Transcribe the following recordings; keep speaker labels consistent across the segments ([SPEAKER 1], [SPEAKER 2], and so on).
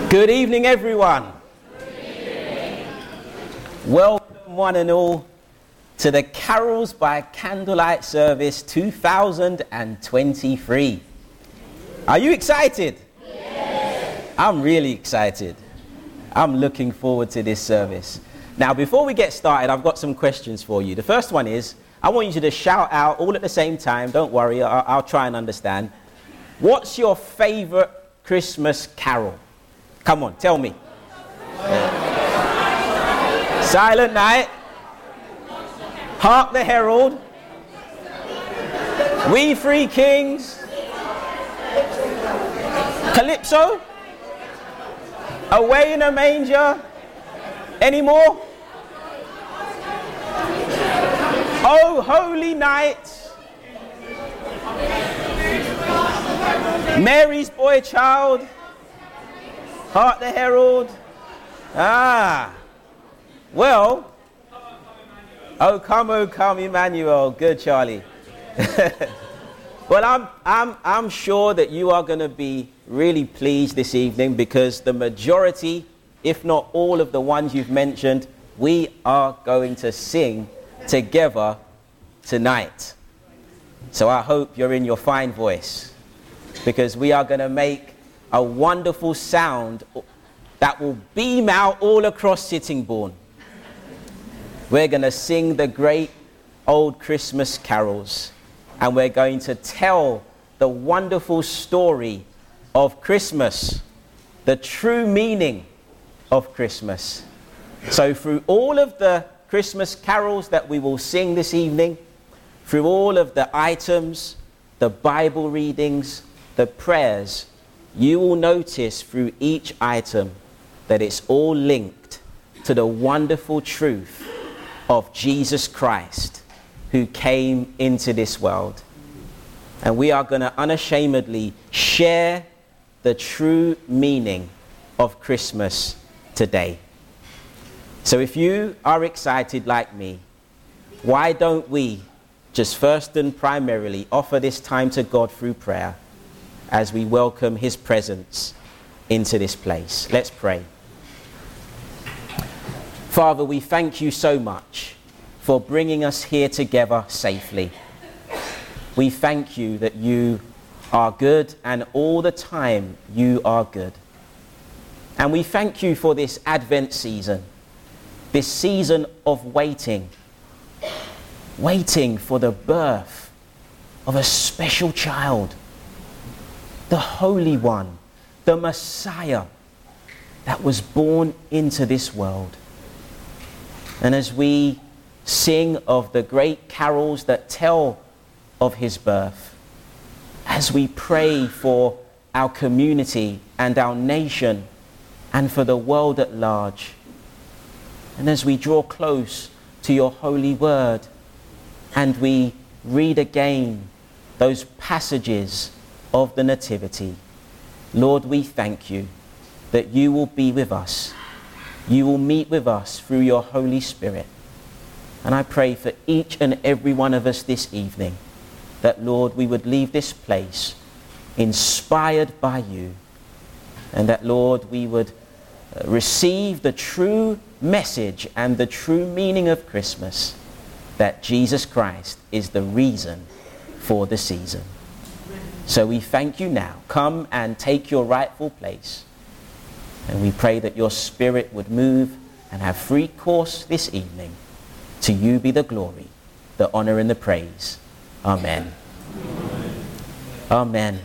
[SPEAKER 1] Good evening, everyone. Good evening. Welcome, one and all, to the Carols by Candlelight Service 2023. Are you excited?
[SPEAKER 2] Yes.
[SPEAKER 1] I'm really excited. I'm looking forward to this service. Now, before we get started, I've got some questions for you. The first one is, I want you to shout out all at the same time. Don't worry, I'll try and understand. What's your favorite Christmas carol? Come on, tell me. Silent Night. Hark the Herald. We Three Kings. Calypso. Away in a Manger. Any more? Oh, Holy Night. Mary's Boy Child. Hark the Herald. Well. Oh, come, Emmanuel. Good, Charlie. Well, I'm sure that you are going to be really pleased this evening because the majority, if not all of the ones you've mentioned, we are going to sing together tonight. So I hope you're in your fine voice because we are going to make a wonderful sound that will beam out all across Sittingbourne. We're going to sing the great old Christmas carols, and we're going to tell the wonderful story of Christmas, the true meaning of Christmas. So through all of the Christmas carols that we will sing this evening, through all of the items, the Bible readings, the prayers, you will notice through each item that it's all linked to the wonderful truth of Jesus Christ who came into this world. And we are going to unashamedly share the true meaning of Christmas today. So if you are excited like me, why don't we just first and primarily offer this time to God through prayer as we welcome his presence into this place. Let's pray. Father, we thank you so much for bringing us here together safely. We thank you that you are good and all the time you are good. And we thank you for this Advent season, this season of waiting for the birth of a special child, the Holy One, the Messiah that was born into this world. And as we sing of the great carols that tell of his birth, as we pray for our community and our nation and for the world at large, and as we draw close to your holy word and we read again those passages of the Nativity, Lord, we thank you that you will be with us. You will meet with us through your Holy Spirit. And I pray for each and every one of us this evening that, Lord, we would leave this place inspired by you, and that, Lord, we would receive the true message and the true meaning of Christmas, that Jesus Christ is the reason for the season. So we thank you now. Come and take your rightful place. And we pray that your Spirit would move and have free course this evening. To you be the glory, the honor and the praise. Amen. Amen.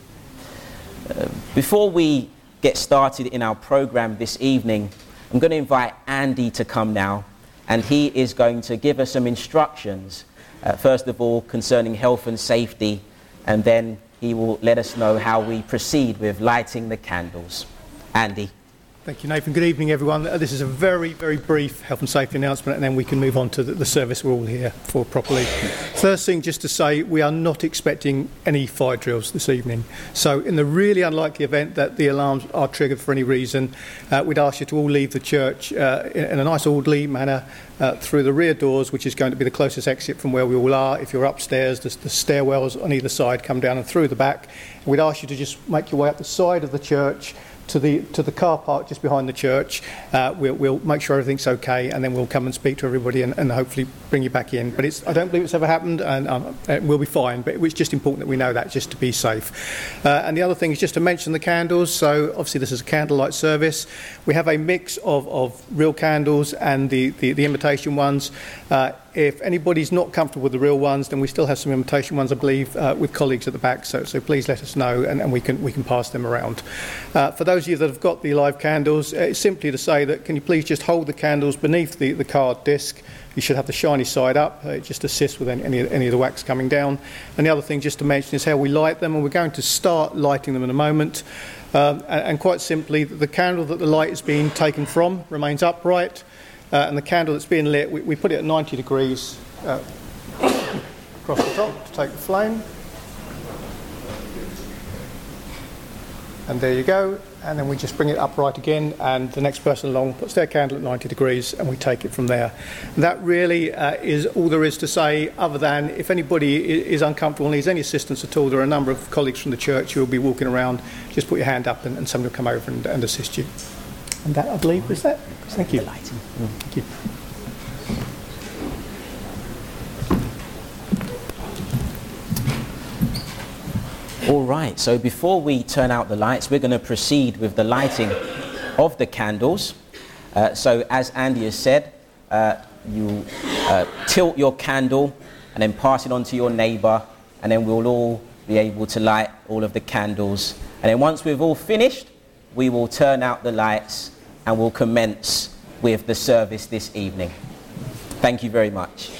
[SPEAKER 1] Before we get started in our program this evening, I'm going to invite Andy to come now. And he is going to give us some instructions, first of all, concerning health and safety. And then he will let us know how we proceed with lighting the candles. Andy.
[SPEAKER 3] Thank you, Nathan. Good evening, everyone. This is a very, very brief health and safety announcement, and then we can move on to the service we're all here for properly. First thing, just to say, we are not expecting any fire drills this evening. So in the really unlikely event that the alarms are triggered for any reason, we'd ask you to all leave the church in a nice orderly manner through the rear doors, which is going to be the closest exit from where we all are. If you're upstairs, the stairwells on either side come down and through the back. And we'd ask you to just make your way up the side of the church to the car park just behind the church. We'll make sure everything's okay, and then we'll come and speak to everybody and hopefully bring you back in. But I don't believe it's ever happened, and we'll be fine. But it's just important that we know that, just to be safe. And the other thing is just to mention the candles. So obviously this is a candlelight service. We have a mix of real candles and the imitation ones. If anybody's not comfortable with the real ones, then we still have some imitation ones, I believe, with colleagues at the back. So please let us know, and we can pass them around. For those of you that have got the live candles, it's simply to say that can you please just hold the candles beneath the card disc. You should have the shiny side up. It just assists with any of the wax coming down. And the other thing just to mention is how we light them, and we're going to start lighting them in a moment. And quite simply, the candle that the light is being taken from remains upright. And the candle that's being lit, we put it at 90 degrees across the top to take the flame. And there you go. And then we just bring it upright again, and the next person along puts their candle at 90 degrees, and we take it from there. And that really is all there is to say, other than if anybody is uncomfortable and needs any assistance at all, there are a number of colleagues from the church who will be walking around. Just put your hand up and somebody will come over and assist you. And that, I believe, was that. Thank you. Thank you.
[SPEAKER 1] All right, so before we turn out the lights, we're going to proceed with the lighting of the candles. So as Andy has said, you tilt your candle and then pass it on to your neighbour, and then we'll all be able to light all of the candles. And then once we've all finished, we will turn out the lights and we'll commence with the service this evening. Thank you very much.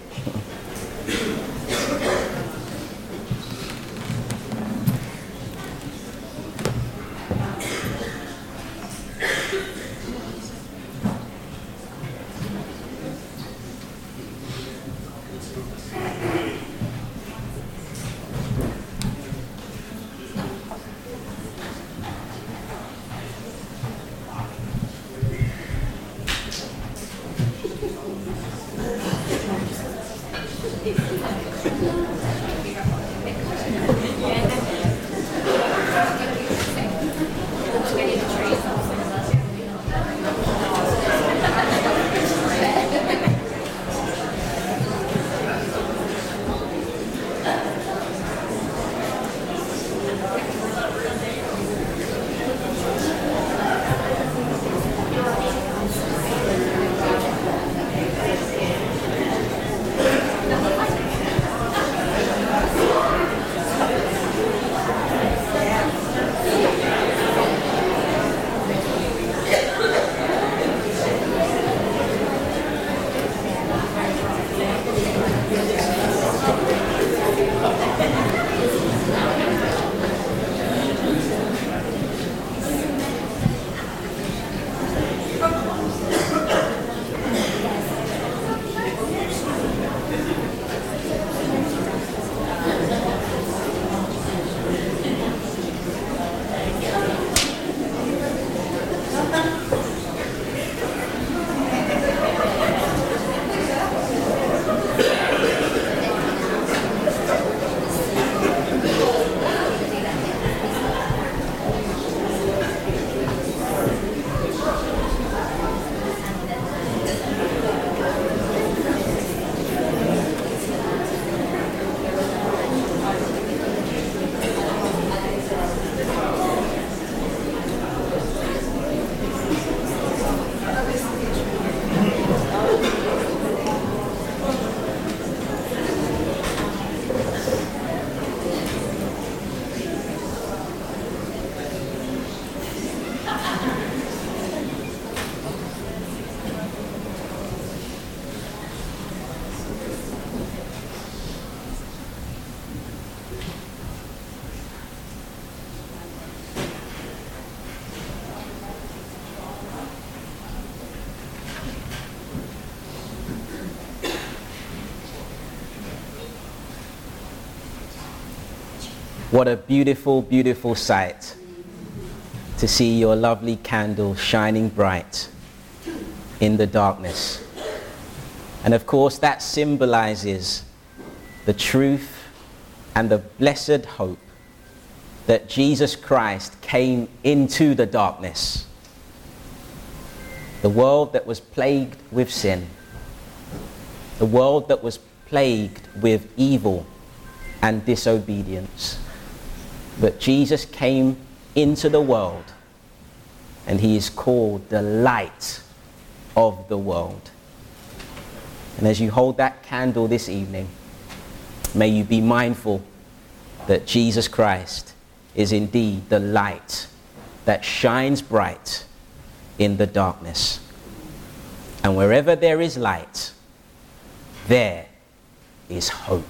[SPEAKER 1] What a beautiful, beautiful sight to see your lovely candle shining bright in the darkness. And of course, that symbolizes the truth and the blessed hope that Jesus Christ came into the darkness, the world that was plagued with sin, the world that was plagued with evil and disobedience. But Jesus came into the world, and he is called the light of the world. And as you hold that candle this evening, may you be mindful that Jesus Christ is indeed the light that shines bright in the darkness. And wherever there is light, there is hope.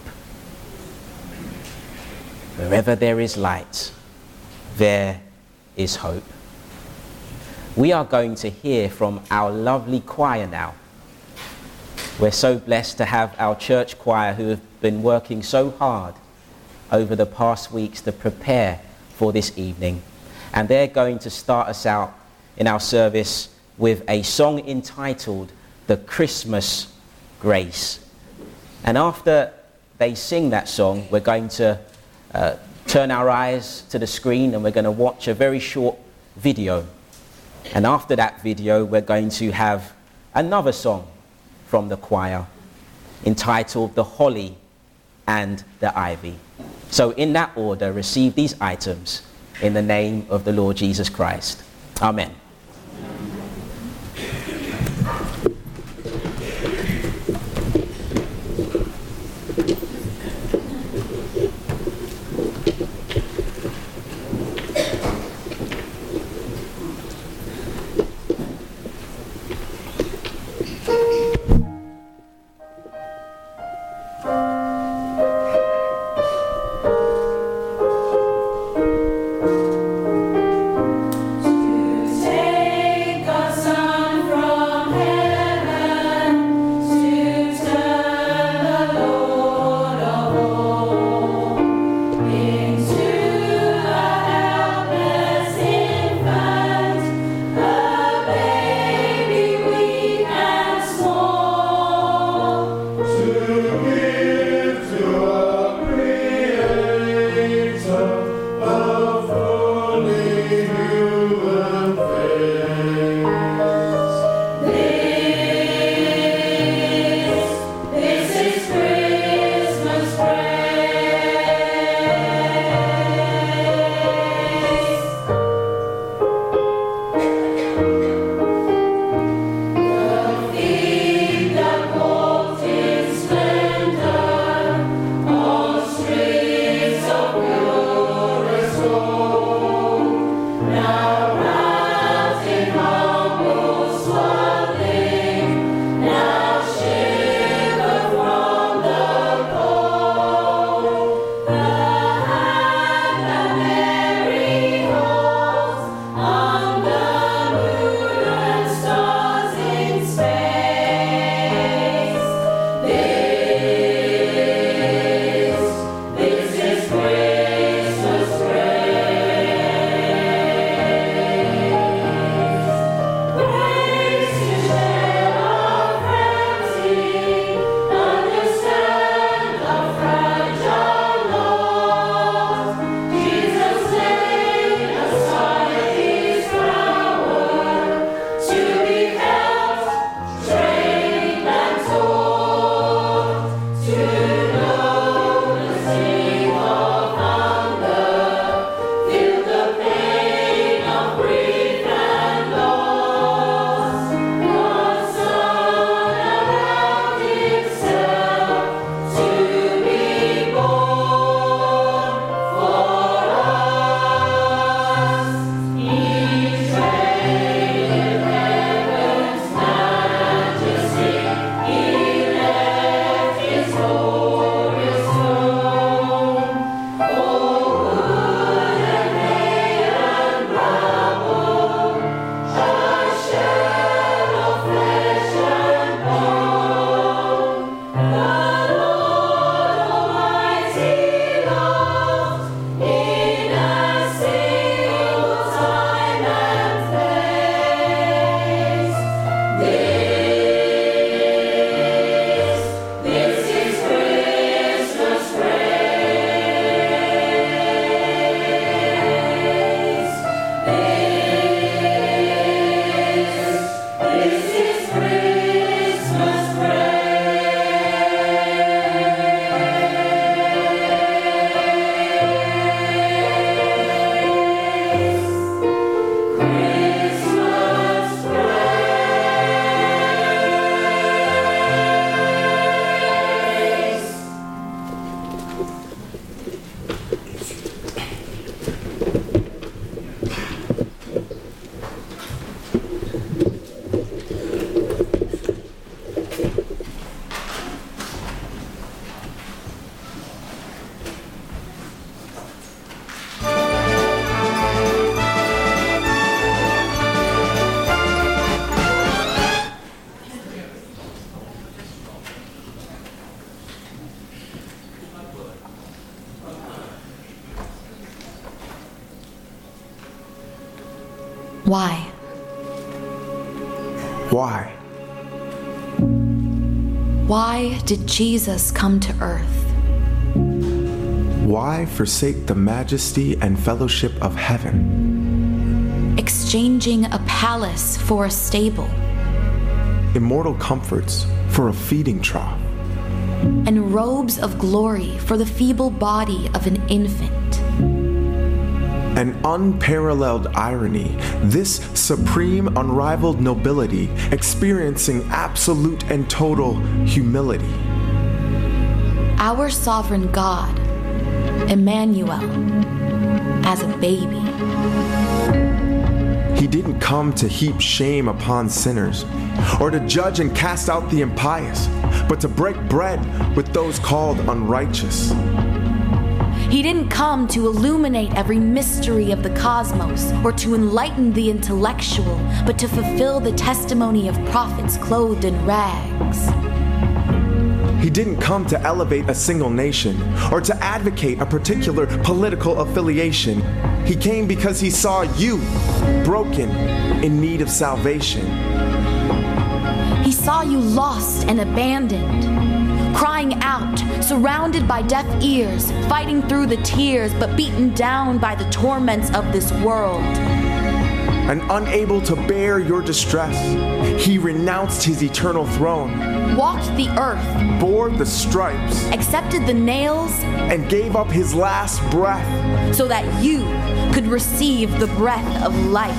[SPEAKER 1] Wherever there is light, there is hope. We are going to hear from our lovely choir now. We're so blessed to have our church choir who have been working so hard over the past weeks to prepare for this evening. And they're going to start us out in our service with a song entitled The Christmas Grace. And after they sing that song, we're going to turn our eyes to the screen and we're going to watch a very short video. And after that video, we're going to have another song from the choir entitled The Holly and the Ivy. So in that order, receive these items in the name of the Lord Jesus Christ. Amen.
[SPEAKER 2] Say Why?
[SPEAKER 4] Why?
[SPEAKER 2] Why did Jesus come to earth?
[SPEAKER 4] Why forsake the majesty and fellowship of heaven?
[SPEAKER 2] Exchanging a palace for a stable.
[SPEAKER 4] Immortal comforts for a feeding trough.
[SPEAKER 2] And robes of glory for the feeble body of an infant.
[SPEAKER 4] An unparalleled irony, this supreme, unrivaled nobility experiencing absolute and total humility.
[SPEAKER 2] Our sovereign God, Emmanuel, as a baby.
[SPEAKER 4] He didn't come to heap shame upon sinners, or to judge and cast out the impious, but to break bread with those called unrighteous.
[SPEAKER 2] He didn't come to illuminate every mystery of the cosmos or to enlighten the intellectual, but to fulfill the testimony of prophets clothed in rags.
[SPEAKER 4] He didn't come to elevate a single nation or to advocate a particular political affiliation. He came because he saw you, broken, in need of salvation.
[SPEAKER 2] He saw you lost and abandoned, crying out, surrounded by deaf ears, fighting through the tears, but beaten down by the torments of this world.
[SPEAKER 4] And unable to bear your distress, he renounced his eternal throne,
[SPEAKER 2] walked the earth,
[SPEAKER 4] bore the stripes,
[SPEAKER 2] accepted the nails,
[SPEAKER 4] and gave up his last breath,
[SPEAKER 2] so that you could receive the breath of life.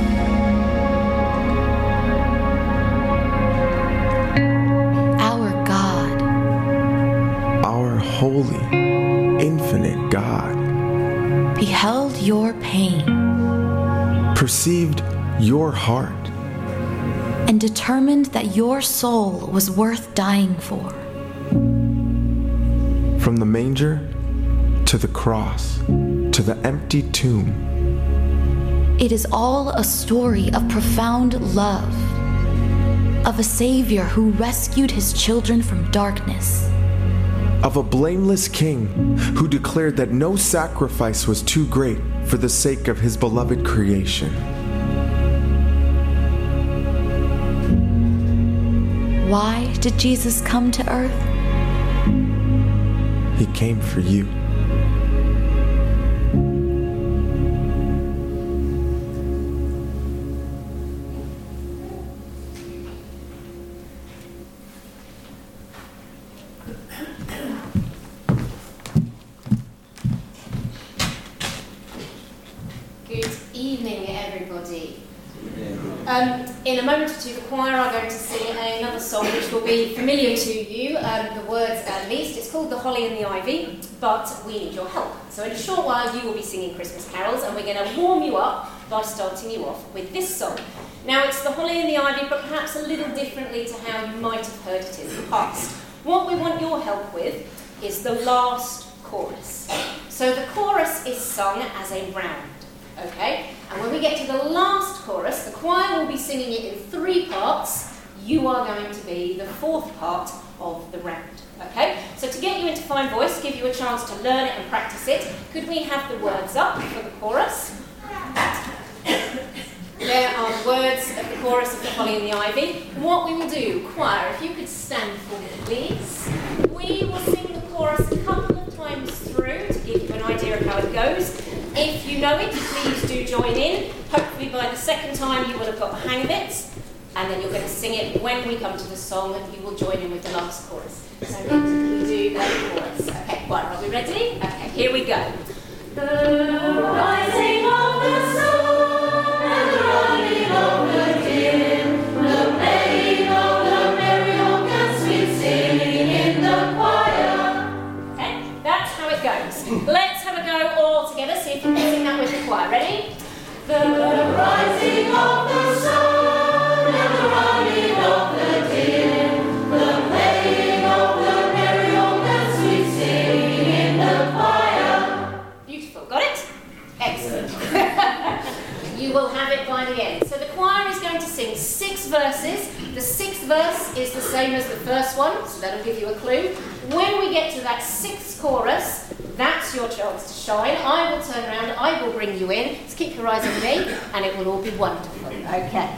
[SPEAKER 4] Holy, infinite God,
[SPEAKER 2] beheld your pain,
[SPEAKER 4] perceived your heart,
[SPEAKER 2] and determined that your soul was worth dying for.
[SPEAKER 4] From the manger to the cross to the empty tomb,
[SPEAKER 2] it is all a story of profound love, of a Savior who rescued his children from darkness,
[SPEAKER 4] of a blameless king who declared that no sacrifice was too great for the sake of his beloved creation.
[SPEAKER 2] Why did Jesus come to earth?
[SPEAKER 4] He came for you.
[SPEAKER 5] In a moment or two, the choir are going to sing another song which will be familiar to you, the words at least. It's called The Holly and the Ivy, but we need your help. So in a short while, you will be singing Christmas carols, and we're going to warm you up by starting you off with this song. Now, it's The Holly and the Ivy, but perhaps a little differently to how you might have heard it in the past. What we want your help with is the last chorus. So the chorus is sung as a round. Okay, and when we get to the last chorus, the choir will be singing it in 3 parts. You are going to be the 4th part of the round. Okay, so to get you into fine voice, give you a chance to learn it and practice it, could we have the words up for the chorus? There are the words of the chorus of The Holly and the Ivy. And what we will do, choir, if you could stand for me, please. We will sing the chorus a couple of times through to give you an idea of how it goes. If you know it, please do join in. Hopefully by the second time you will have got the hang of it, and then you're going to sing it when we come to the song, and you will join in with the last chorus. So we do the chorus. Okay, right, are we ready? Okay, here we go. The rising of the sun and the running of the deer, the playing of the merry organ, sweet singing in the choir. Okay, that's how it goes. Let's have a go all together, see if you can sing that with the choir. Ready? The rising of the sun and the running of the deer, the playing of the merry organ, sweet singing in the choir. Beautiful, got it? Excellent. You will have it by the end. So the choir is going to sing 6 verses. The 6th verse is the same as the first one, so that'll give you a clue. When we get to that 6th chorus, that's your chance to shine. I will turn around, I will bring you in. Just keep your eyes on me, and it will all be wonderful. Okay.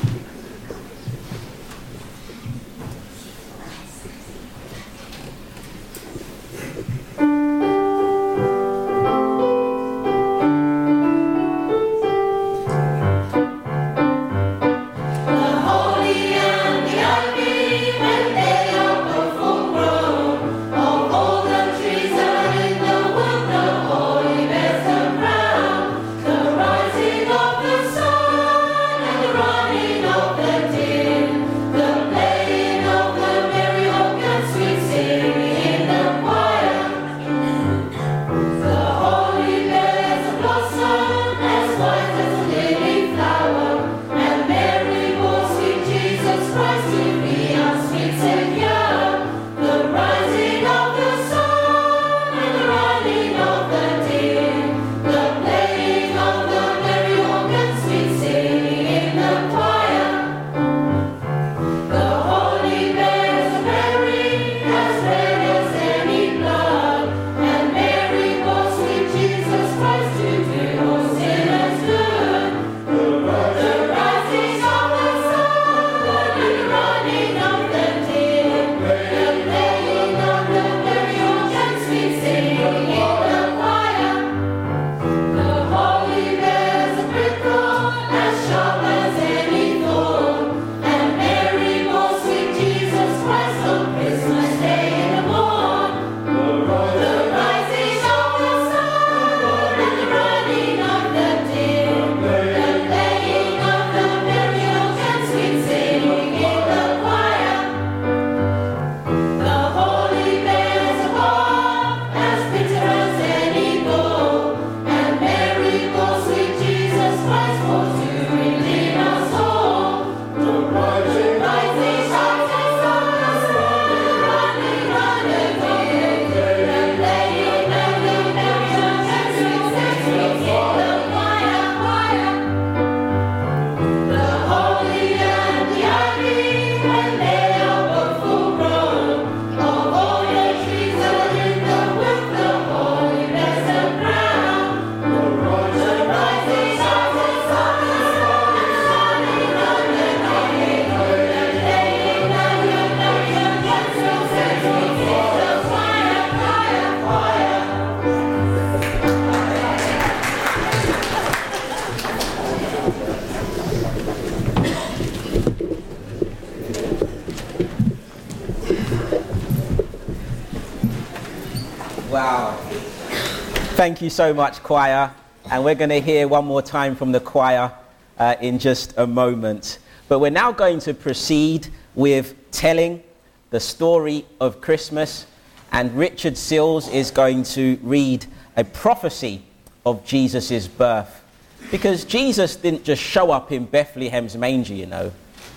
[SPEAKER 1] Wow. Thank you so much, choir. And we're going to hear one more time from the choir in just a moment. But we're now going to proceed with telling the story of Christmas. And Richard Sills is going to read a prophecy of Jesus' birth. Because Jesus didn't just show up in Bethlehem's manger, you know.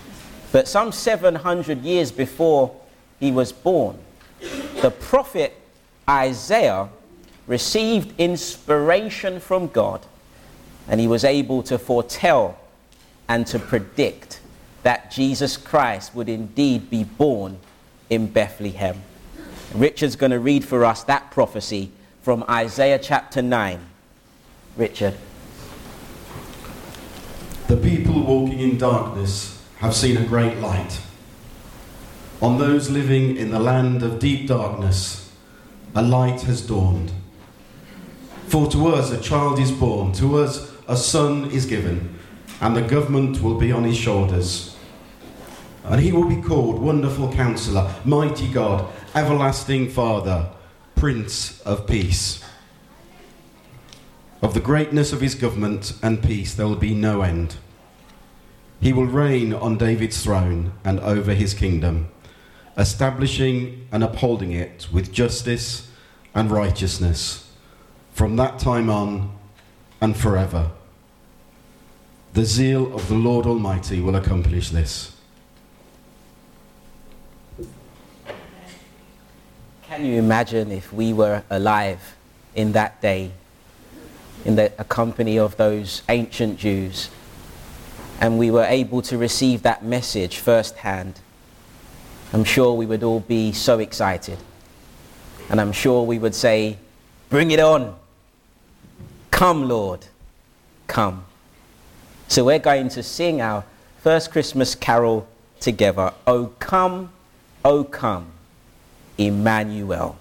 [SPEAKER 1] But some 700 years before he was born, the prophet Isaiah received inspiration from God, and he was able to foretell and to predict that Jesus Christ would indeed be born in Bethlehem. Richard's going to read for us that prophecy from Isaiah chapter 9. Richard.
[SPEAKER 6] The people walking in darkness have seen a great light. On those living in the land of deep darkness, a light has dawned. For to us a child is born, to us a son is given, and the government will be on his shoulders. And he will be called Wonderful Counselor, Mighty God, Everlasting Father, Prince of Peace. Of the greatness of his government and peace there will be no end. He will reign on David's throne and over his kingdom, establishing and upholding it with justice and righteousness from that time on and forever. The zeal of the Lord Almighty will accomplish this.
[SPEAKER 1] Can you imagine if we were alive in that day, in the company of those ancient Jews, and we were able to receive that message firsthand? I'm sure we would all be so excited. And I'm sure we would say, bring it on. Come, Lord, come. So we're going to sing our first Christmas carol together. O come, Emmanuel.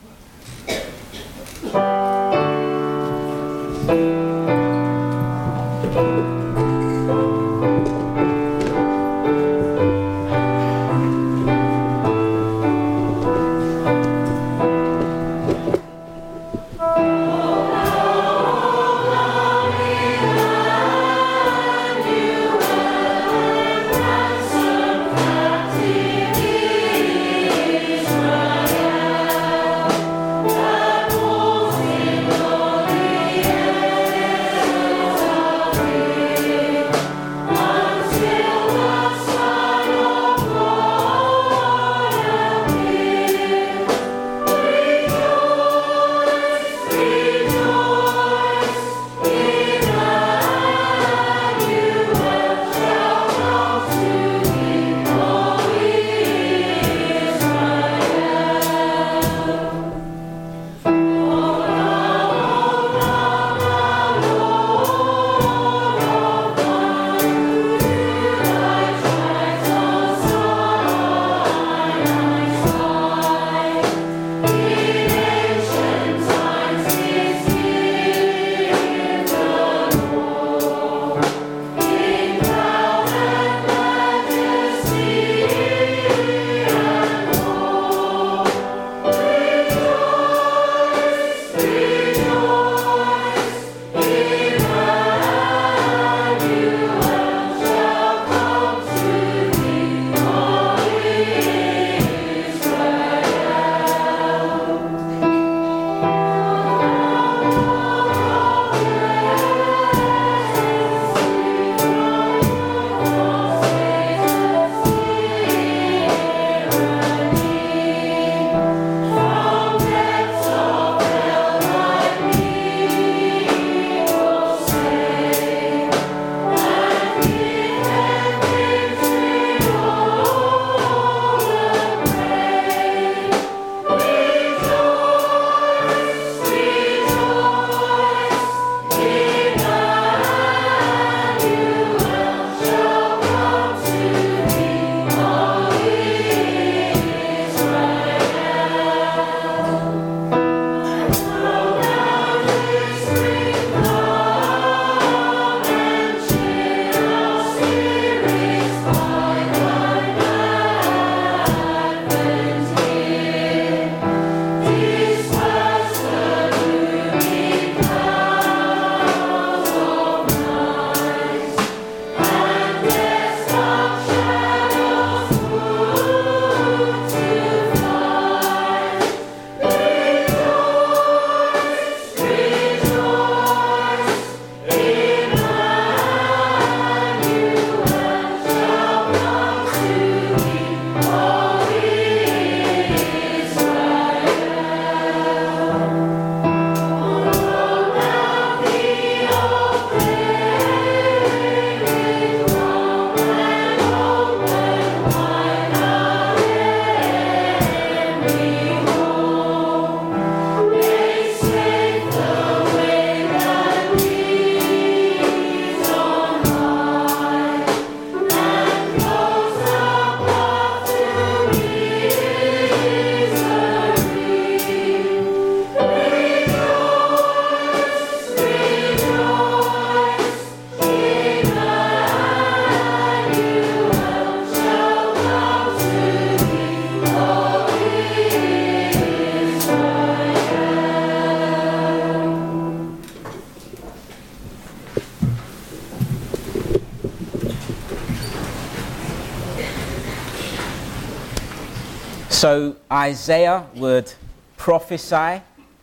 [SPEAKER 1] So Isaiah would prophesy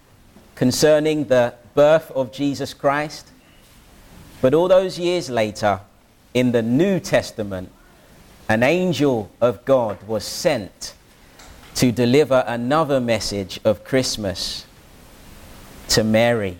[SPEAKER 1] concerning the birth of Jesus Christ. But all those years later, in the New Testament, an angel of God was sent to deliver another message of Christmas to Mary.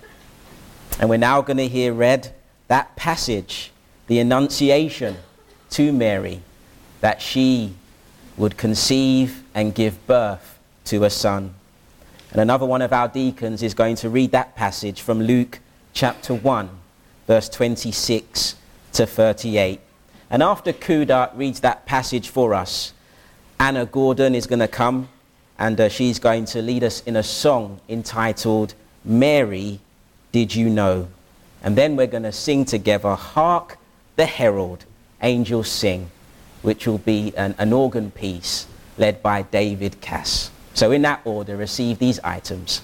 [SPEAKER 1] And we're now going to hear read that passage, the Annunciation to Mary, that she would conceive and give birth to a son. And another one of our deacons is going to read that passage from Luke chapter 1, verse 26 to 38. And after Kuda reads that passage for us, Anna Gordon is going to come and she's going to lead us in a song entitled, Mary, Did You Know? And then we're going to sing together, Hark the Herald, Angels Sing, which will be an organ piece led by David Cass. So in that order, receive these items.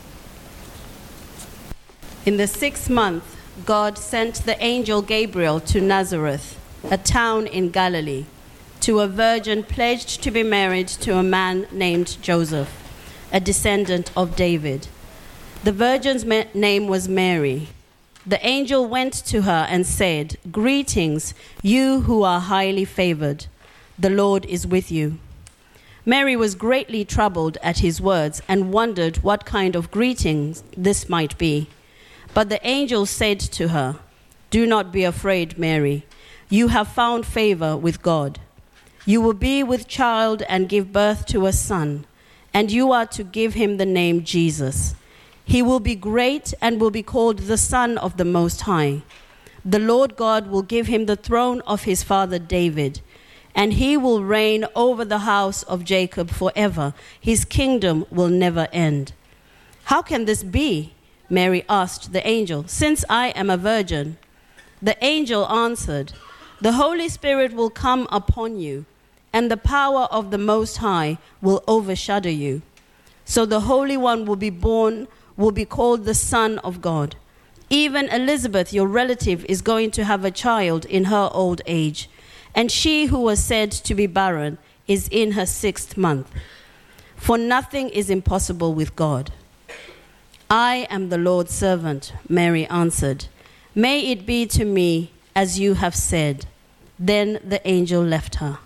[SPEAKER 7] In the 6th month, God sent the angel Gabriel to Nazareth, a town in Galilee, to a virgin pledged to be married to a man named Joseph, a descendant of David. The virgin's name was Mary. The angel went to her and said, Greetings, you who are highly favored. The Lord is with you. Mary was greatly troubled at his words and wondered what kind of greetings this might be. But the angel said to her, Do not be afraid, Mary. You have found favor with God. You will be with child and give birth to a son, and you are to give him the name Jesus. He will be great and will be called the Son of the Most High. The Lord God will give him the throne of his father David, and he will reign over the house of Jacob forever. His kingdom will never end. How can this be? Mary asked the angel, since I am a virgin. The angel answered, The Holy Spirit will come upon you, and the power of the Most High will overshadow you. So the Holy One will be born, will be called the Son of God. Even Elizabeth, your relative, is going to have a child in her old age, and she who was said to be barren is in her 6th month. For nothing is impossible with God. I am the Lord's servant, Mary answered. May it be to me as you have said. Then the angel left her.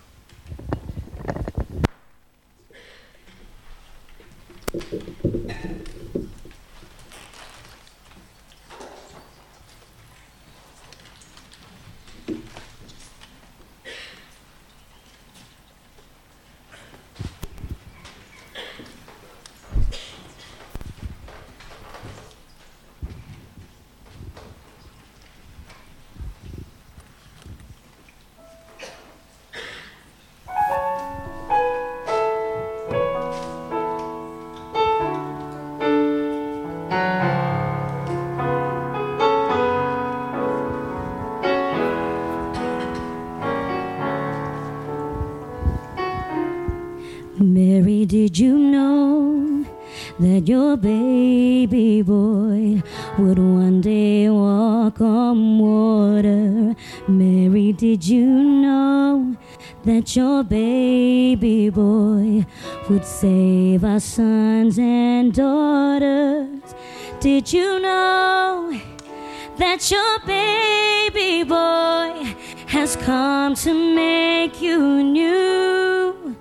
[SPEAKER 8] Mary, did you know that your baby boy would one day walk on water? Mary, did you know that your baby boy would save our sons and daughters? Did you know that your baby boy has come to make you new?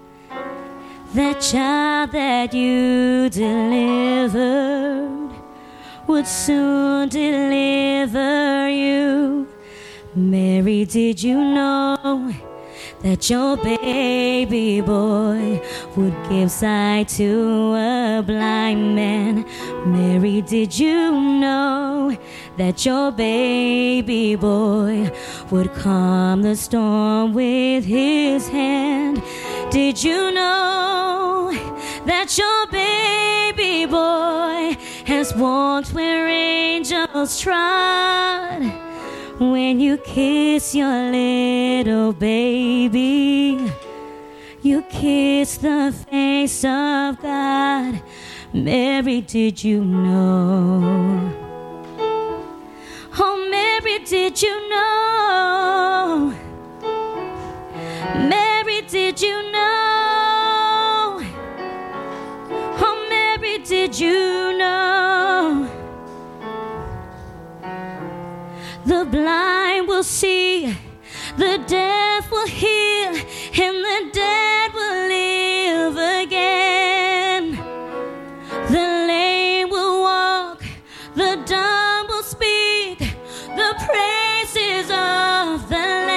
[SPEAKER 8] That child that you delivered would soon deliver you. Mary, did you know that your baby boy would give sight to a blind man? Mary, did you know that your baby boy would calm the storm with his hand? Did you know that your baby boy has walked where angels trod? When you kiss your little baby, you kiss the face of God. Mary, did you know? Oh, Mary, did you know? Mary, did you know? Oh, Mary, did you know? The blind will see, the deaf will hear, and the dead will live again. The lame will walk, the dumb will speak, the praises of the Lamb.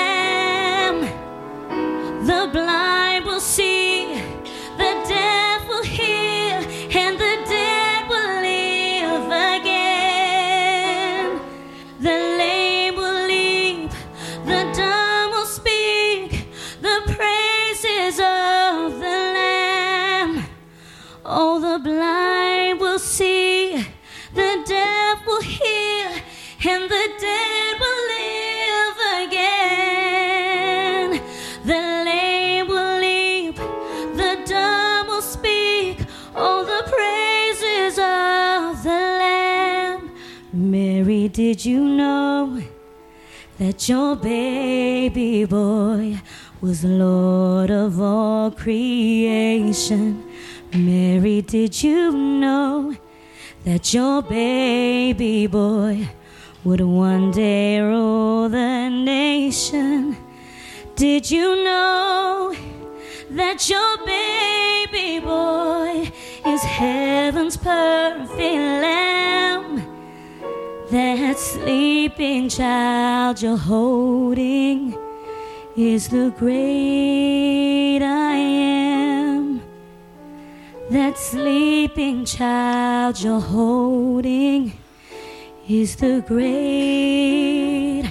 [SPEAKER 8] did you know that your baby boy was Lord of all creation? Mary, did you know that your baby boy would one day rule the nation? Did you know that your baby boy is heaven's perfect lamb? That sleeping child you're holding is the great I am. That sleeping child you're holding is the great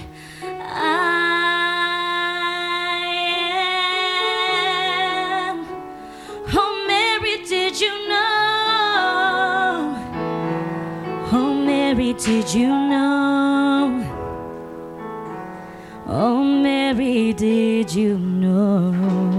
[SPEAKER 8] I am. Oh, Mary, did you know? Oh, Mary, did you know? Oh, Mary, did you know?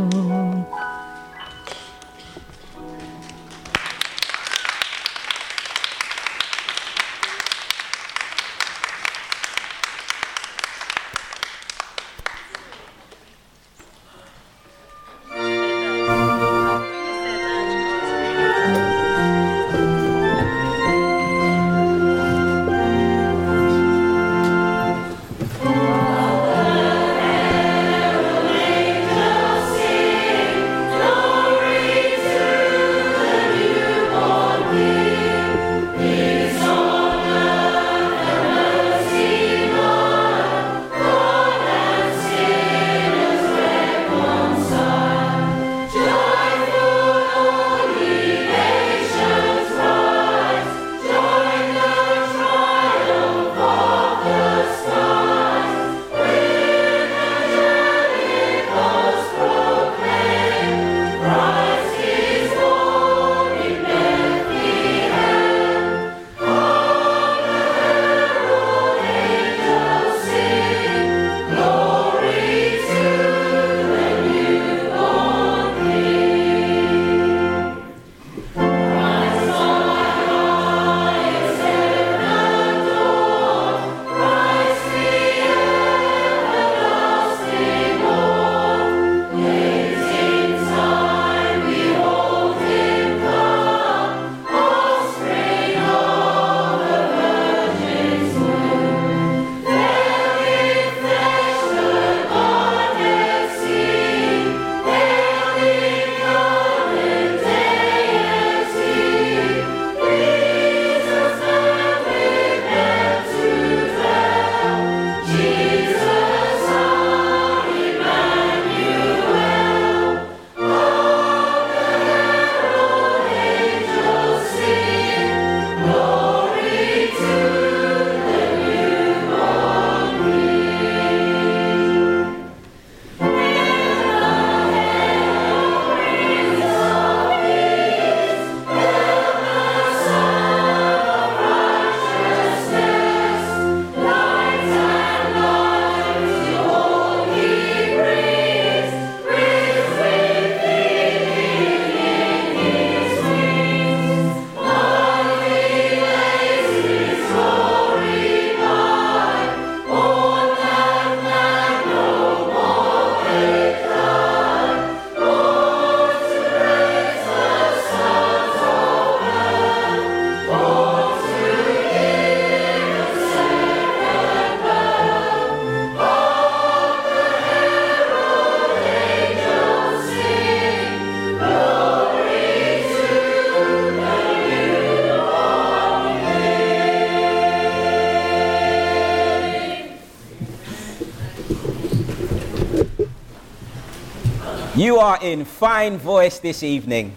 [SPEAKER 1] You are in fine voice this evening.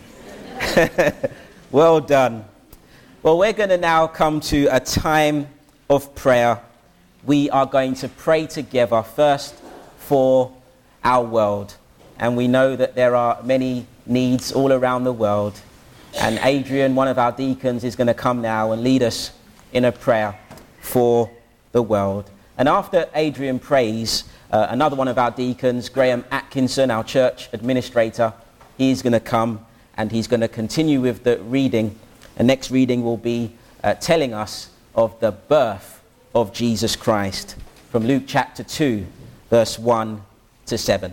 [SPEAKER 1] Well done. Well, we're going to now come to a time of prayer. We are going to pray together first for our world. And we know that there are many needs all around the world. And Adrian, one of our deacons, is going to come now and lead us in a prayer for the world. And after Adrian prays, another one of our deacons, Graham Atkinson, our church administrator, he's going to come and he's going to continue with the reading. The next reading will be telling us of the birth of Jesus Christ, from Luke chapter 2, verse 1 to 7.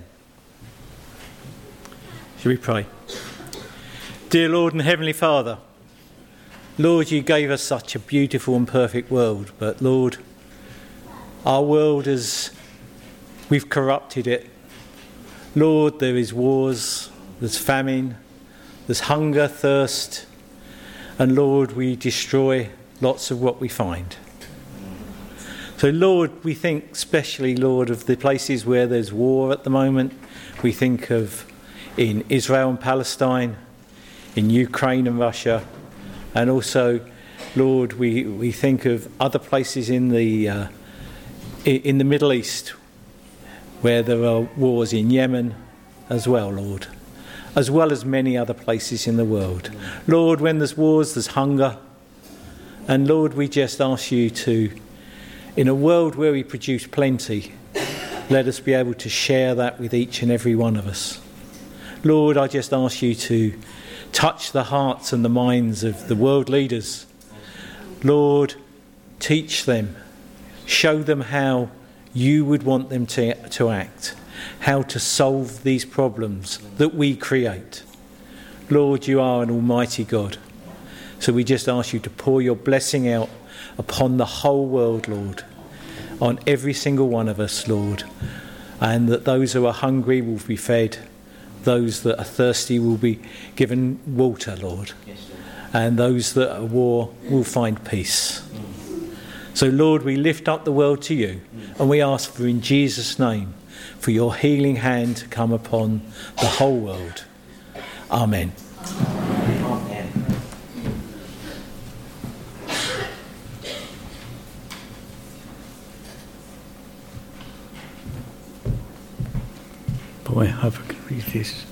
[SPEAKER 9] Shall we pray? Dear Lord and Heavenly Father, Lord, you gave us such a beautiful and perfect world, but Lord, our world we've corrupted it. Lord, there is wars, there's famine, there's hunger, thirst, and Lord, we destroy lots of what we find. So Lord, we think especially, Lord, of the places where there's war at the moment. We think of in Israel and Palestine, in Ukraine and Russia, and also, Lord, we think of other places in the Middle East where there are wars, in Yemen as well, Lord, as well as many other places in the world. Lord, when there's wars, there's hunger. And Lord, we just ask you to, in a world where we produce plenty, let us be able to share that with each and every one of us. Lord, I just ask you to touch the hearts and the minds of the world leaders. Lord, teach them, show them how you would want them to act, how to solve these problems that we create. Lord, you are an almighty God. So we just ask you to pour your blessing out upon the whole world, Lord, on every single one of us, Lord, and that those who are hungry will be fed, those that are thirsty will be given water, Lord, and those that are at war will find peace. So, Lord, we lift up the world to you, and we ask for, in Jesus' name, for your healing hand to come upon the whole world. Amen.
[SPEAKER 1] Amen.
[SPEAKER 10] Boy, I hope I can read this.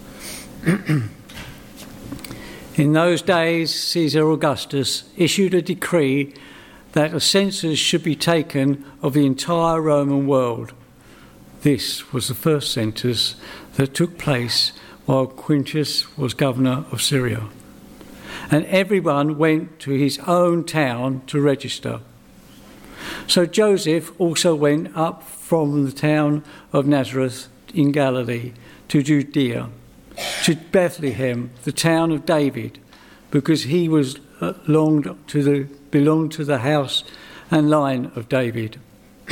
[SPEAKER 10] In those days, Caesar Augustus issued a decree that a census should be taken of the entire Roman world. This was the first census that took place while Quirinius was governor of Syria. And everyone went to his own town to register. So Joseph also went up from the town of Nazareth in Galilee to Judea, to Bethlehem, the town of David, because he belonged to the house and line of David.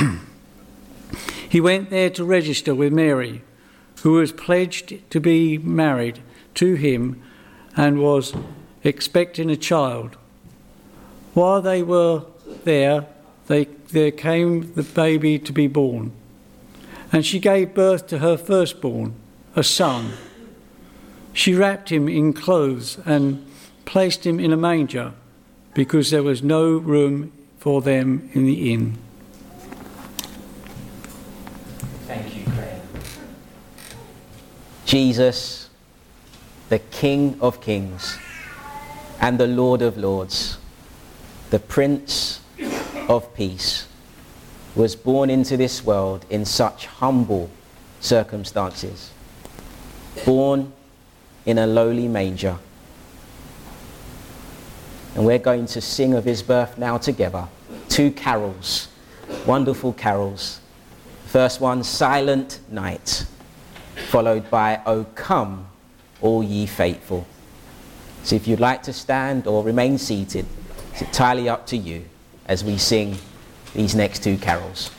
[SPEAKER 10] He went there to register with Mary, who was pledged to be married to him and was expecting a child. While they were there came the baby to be born, and she gave birth to her firstborn, a son. She wrapped him in clothes and placed him in a manger, because there was no room for them in the inn.
[SPEAKER 1] Thank you, Graham. Jesus, the King of Kings and the Lord of Lords, the Prince of Peace, was born into this world in such humble circumstances, born in a lowly manger. And we're going to sing of his birth now together. 2 carols, wonderful carols. First one, Silent Night, followed by O Come, All Ye Faithful. So if you'd like to stand or remain seated, it's entirely up to you as we sing these next 2 carols.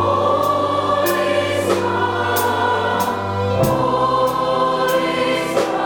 [SPEAKER 11] Oh,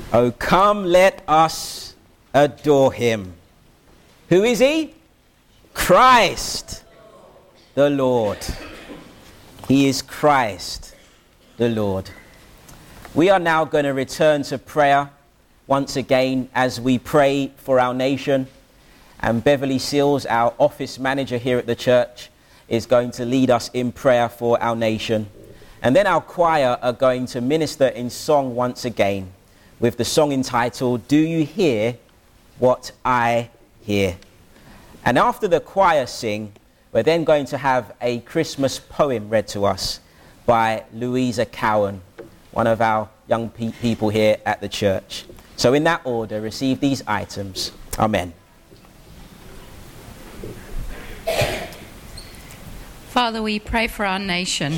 [SPEAKER 1] Oh, come, let us adore him. Who is he? Christ the Lord. He is Christ the Lord. We are now going to return to prayer once again as we pray for our nation. And Beverly Seals, our office manager here at the church, is going to lead us in prayer for our nation. And then our choir are going to minister in song once again with the song entitled, Do You Hear What I Hear? And after the choir sing, we're then going to have a Christmas poem read to us by Louisa Cowan, one of our young people here at the church. So in that order, receive these items. Amen.
[SPEAKER 11] Father, we pray for our nation.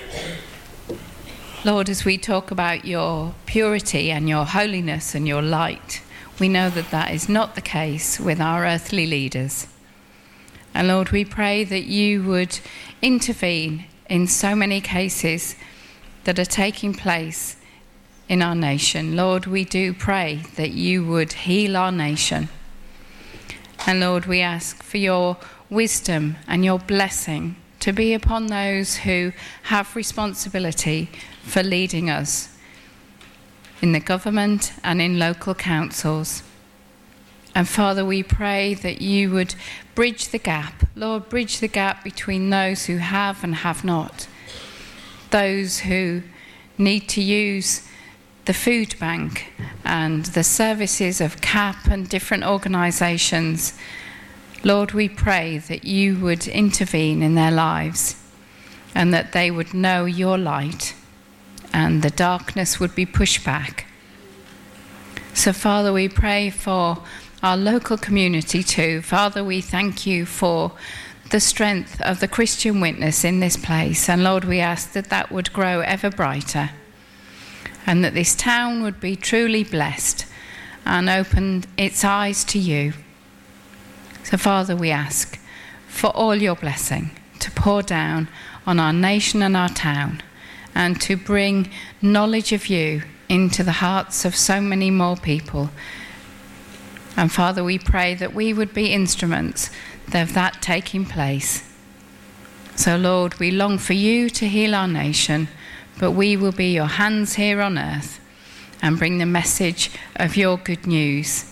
[SPEAKER 11] Lord, as we talk about your purity and your holiness and your light, we know that that is not the case with our earthly leaders. And Lord, we pray that you would intervene in so many cases that are taking place in our nation. Lord, we do pray that you would heal our nation. And Lord, we ask for your wisdom and your blessing to be upon those who have responsibility for leading us in the government and in local councils. And Father, we pray that you would bridge the gap. Lord, bridge the gap between those who have and have not. Those who need to use the food bank and the services of CAP and different organisations. Lord, we pray that you would intervene in their lives and that they would know your light and the darkness would be pushed back. So, Father, we pray for our local community too. Father, we thank you for the strength of the Christian witness in this place. And Lord, we ask that that would grow ever brighter and that this town would be truly blessed and open its eyes to you. So, Father, we ask for all your blessing to pour down on our nation and our town and to bring knowledge of you into the hearts of so many more people. And, Father, we pray that we would be instruments of that taking place. So, Lord, we long for you to heal our nation, but we will be your hands here on earth and bring the message of your good news.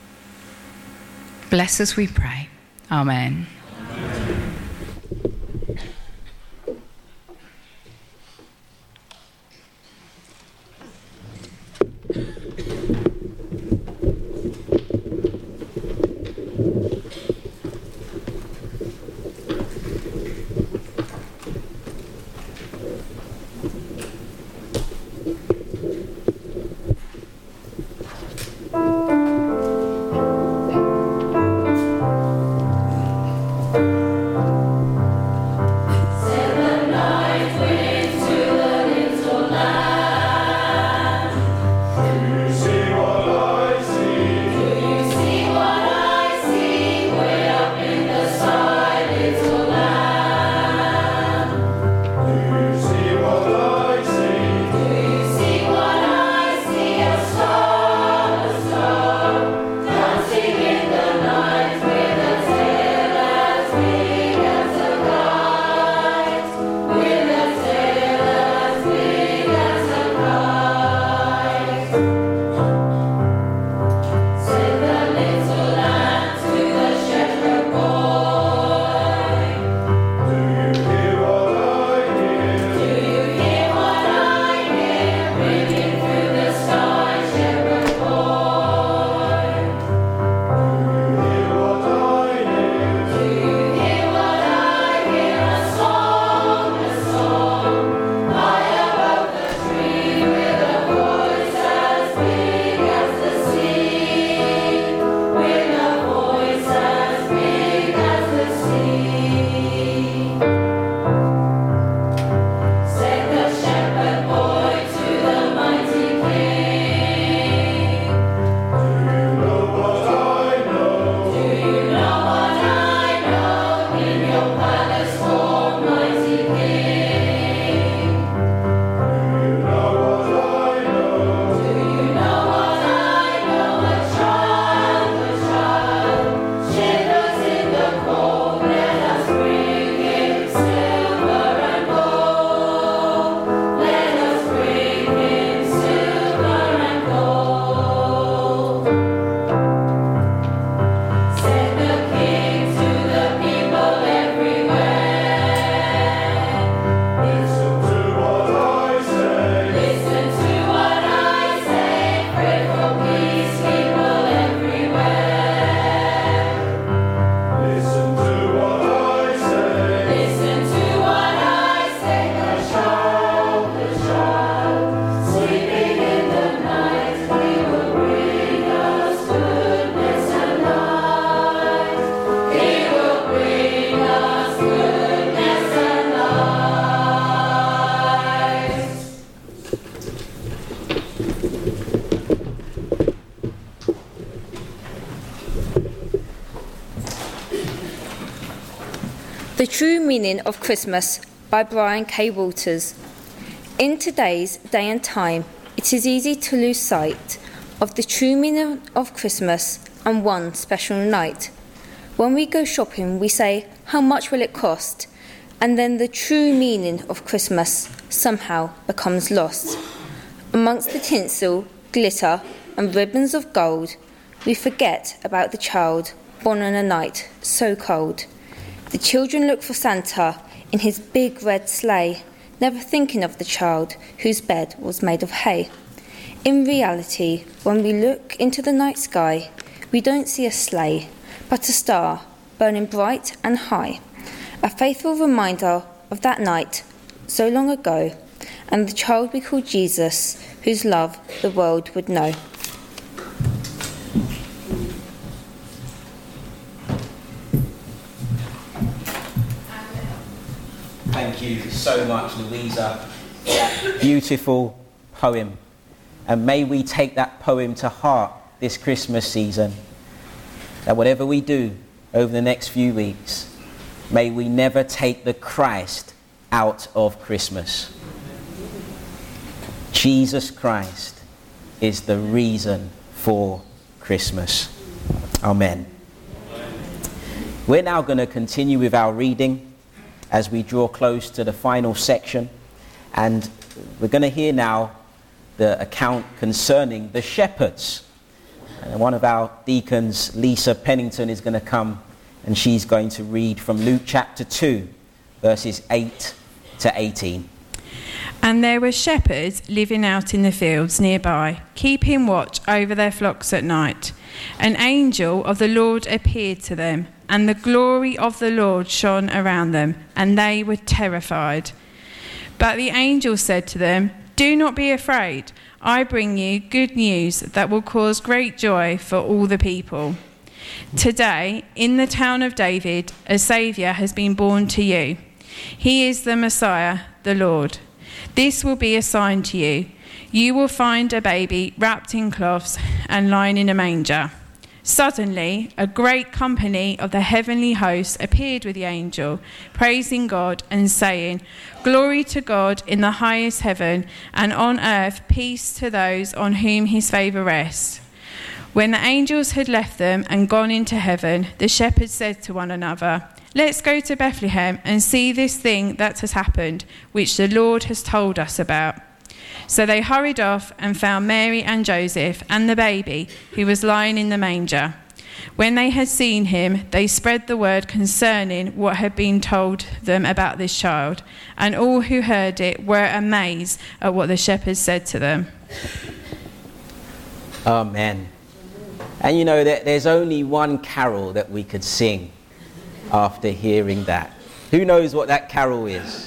[SPEAKER 11] Bless us, we pray. Amen. Amen.
[SPEAKER 12] The True Meaning of Christmas by Brian K. Walters. In today's day and time, it is easy to lose sight of the true meaning of Christmas and one special night. When we go shopping, we say, "How much will it cost?" And then the true meaning of Christmas somehow becomes lost. Amongst the tinsel, glitter, and ribbons of gold, we forget about the child born on a night so cold. The children look for Santa in his big red sleigh, never thinking of the child whose bed was made of hay. In reality, when we look into the night sky, we don't see a sleigh, but a star burning bright and high, a faithful reminder of that night so long ago, and the child we call Jesus, whose love the world would know.
[SPEAKER 1] Thank you so much, Louisa. Beautiful poem. And may we take that poem to heart this Christmas season. That whatever we do over the next few weeks, may we never take the Christ out of Christmas. Jesus Christ is the reason for Christmas. Amen. We're now going to continue with our reading as we draw close to the final section, and we're going to hear now the account concerning the shepherds. And one of our deacons, Lisa Pennington, is going to come and she's going to read from Luke chapter 2, verses 8 to 18.
[SPEAKER 13] And there were shepherds living out in the fields nearby, keeping watch over their flocks at night. An angel of the Lord appeared to them, and the glory of the Lord shone around them, and they were terrified. But the angel said to them, "Do not be afraid. I bring you good news that will cause great joy for all the people. Today, in the town of David, a Saviour has been born to you. He is the Messiah, the Lord. This will be a sign to you. You will find a baby wrapped in cloths and lying in a manger." Suddenly, a great company of the heavenly hosts appeared with the angel, praising God and saying, "Glory to God in the highest heaven, and on earth peace to those on whom his favour rests." When the angels had left them and gone into heaven, the shepherds said to one another, "Let's go to Bethlehem and see this thing that has happened, which the Lord has told us about." So they hurried off and found Mary and Joseph and the baby who was lying in the manger. When they had seen him, they spread the word concerning what had been told them about this child, and all who heard it were amazed at what the shepherds said to them.
[SPEAKER 1] Amen. And you know, there's only one carol that we could sing after hearing that. Who knows what that carol is?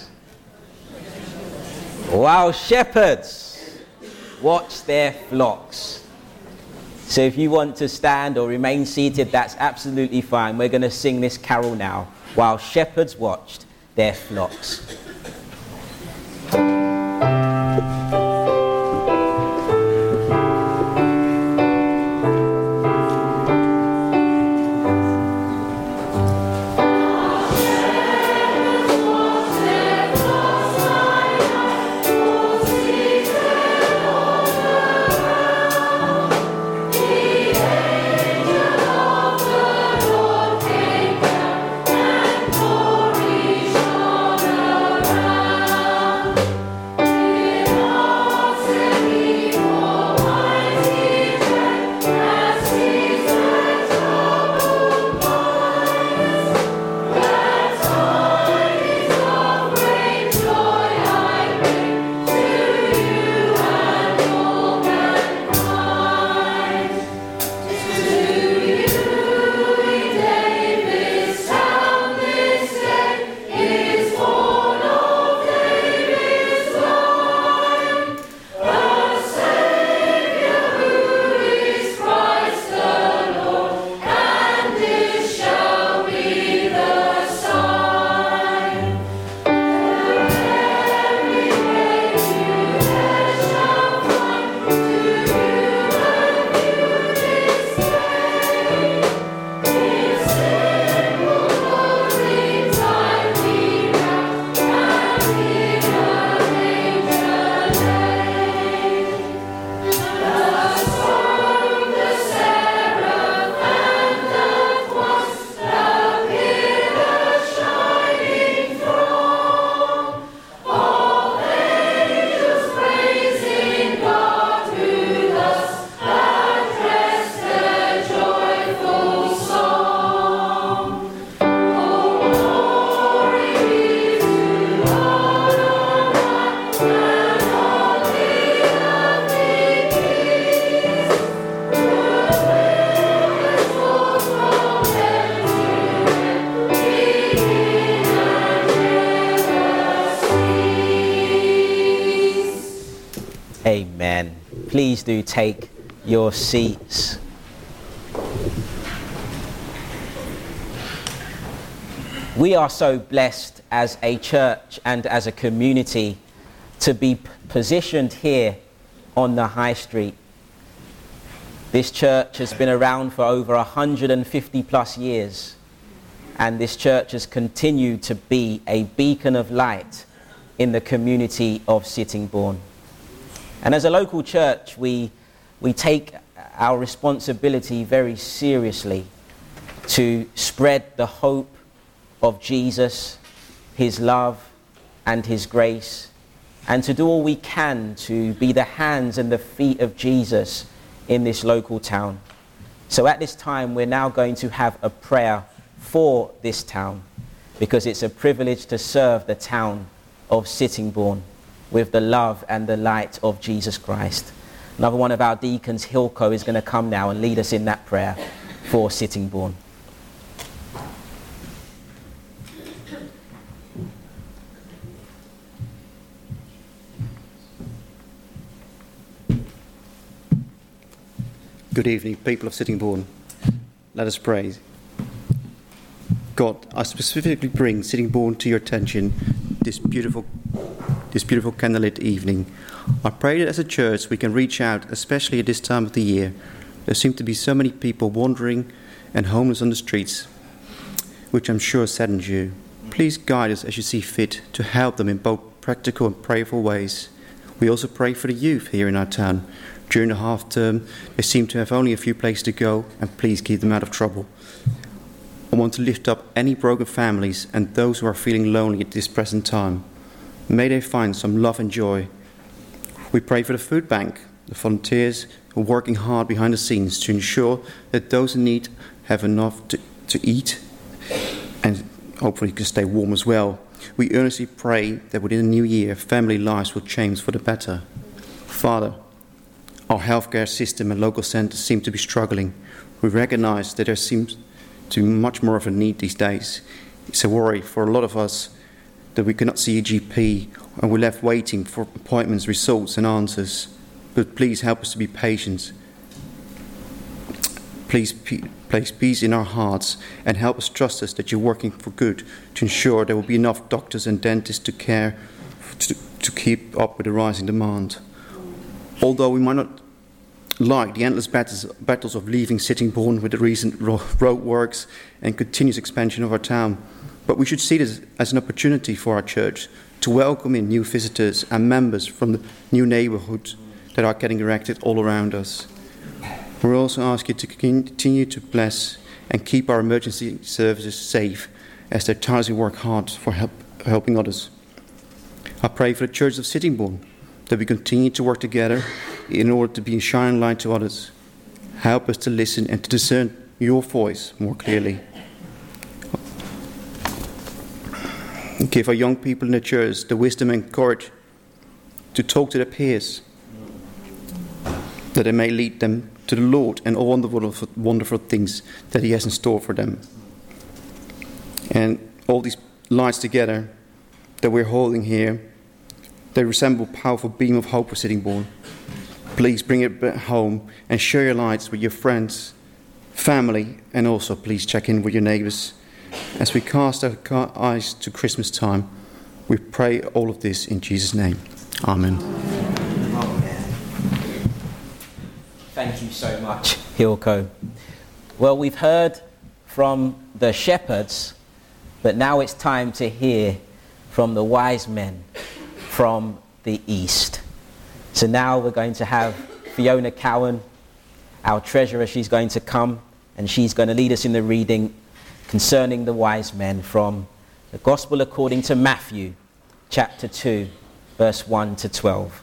[SPEAKER 1] While shepherds watch their flocks. So if you want to stand or remain seated, that's absolutely fine. We're going to sing this carol now. While shepherds watched their flocks.
[SPEAKER 14] Glory shone around.
[SPEAKER 1] please do take your seats. We are so blessed as a church and as a community to be positioned here on the High Street. This church has been around for over 150 plus years, and this church has continued to be a beacon of light in the community of Sittingbourne. And as a local church, we take our responsibility very seriously to spread the hope of Jesus, his love and his grace, and to do all we can to be the hands and the feet of Jesus in this local town. So at this time, we're now going to have a prayer for this town, because it's a privilege to serve the town of Sittingbourne with the love and the light of Jesus Christ. Another one of our deacons, Hilco, is going to come now and lead us in that prayer for Sittingbourne.
[SPEAKER 14] Good evening, people of Sittingbourne. Let us pray. God, I specifically bring Sittingbourne to your attention this beautiful candlelit evening. I pray that as a church we can reach out, especially at this time of the year. There seem to be so many people wandering and homeless on the streets, which I'm sure saddens you. Please guide us as you see fit to help them in both practical and prayerful ways. We also pray for the youth here in our town. During the half term, they seem to have only a few places to go, and please keep them out of trouble. I want to lift up any broken families and those who are feeling lonely at this present time. May they find some love and joy. We pray for the food bank, the volunteers who are working hard behind the scenes to ensure that those in need have enough to eat and hopefully can stay warm as well. We earnestly pray that within the new year, family lives will change for the better. Father, our healthcare system and local centres seem to be struggling. We recognise that there seems to be much more of a need these days. It's a worry for a lot of us that we cannot see a GP and we're left waiting for appointments, results and answers. But please help us to be patient. Please place peace in our hearts and help us trust us that you're working for good to ensure there will be enough doctors and dentists to care to keep up with the rising demand. Although we might not like the endless battles of leaving Sittingbourne with the recent roadworks and continuous expansion of our town, but we should see this as an opportunity for our church to welcome in new visitors and members from the new neighbourhoods that are getting erected all around us. We also ask you to continue to bless and keep our emergency services safe as they tirelessly work hard for helping others. I pray for the Church of Sittingbourne that we continue to work together in order to be a shining light to others. Help us to listen and to discern your voice more clearly. Give our young people in the church the wisdom and courage to talk to their peers, that they may lead them to the Lord and all wonderful things that He has in store for them. And all these lights together that we're holding here, they resemble a powerful beam of hope for Sittingbourne. Please bring it back home and share your lights with your friends, family, and also please check in with your neighbours. As we cast our eyes to Christmas time, we pray all of this in Jesus' name. Amen.
[SPEAKER 1] Thank you so much, Hilco. Well, we've heard from the shepherds, but now it's time to hear from the wise men from the east. So now we're going to have Fiona Cowan, our treasurer. She's going to come and she's going to lead us in the reading concerning the wise men from the Gospel according to Matthew, chapter 2, verse 1 to 12.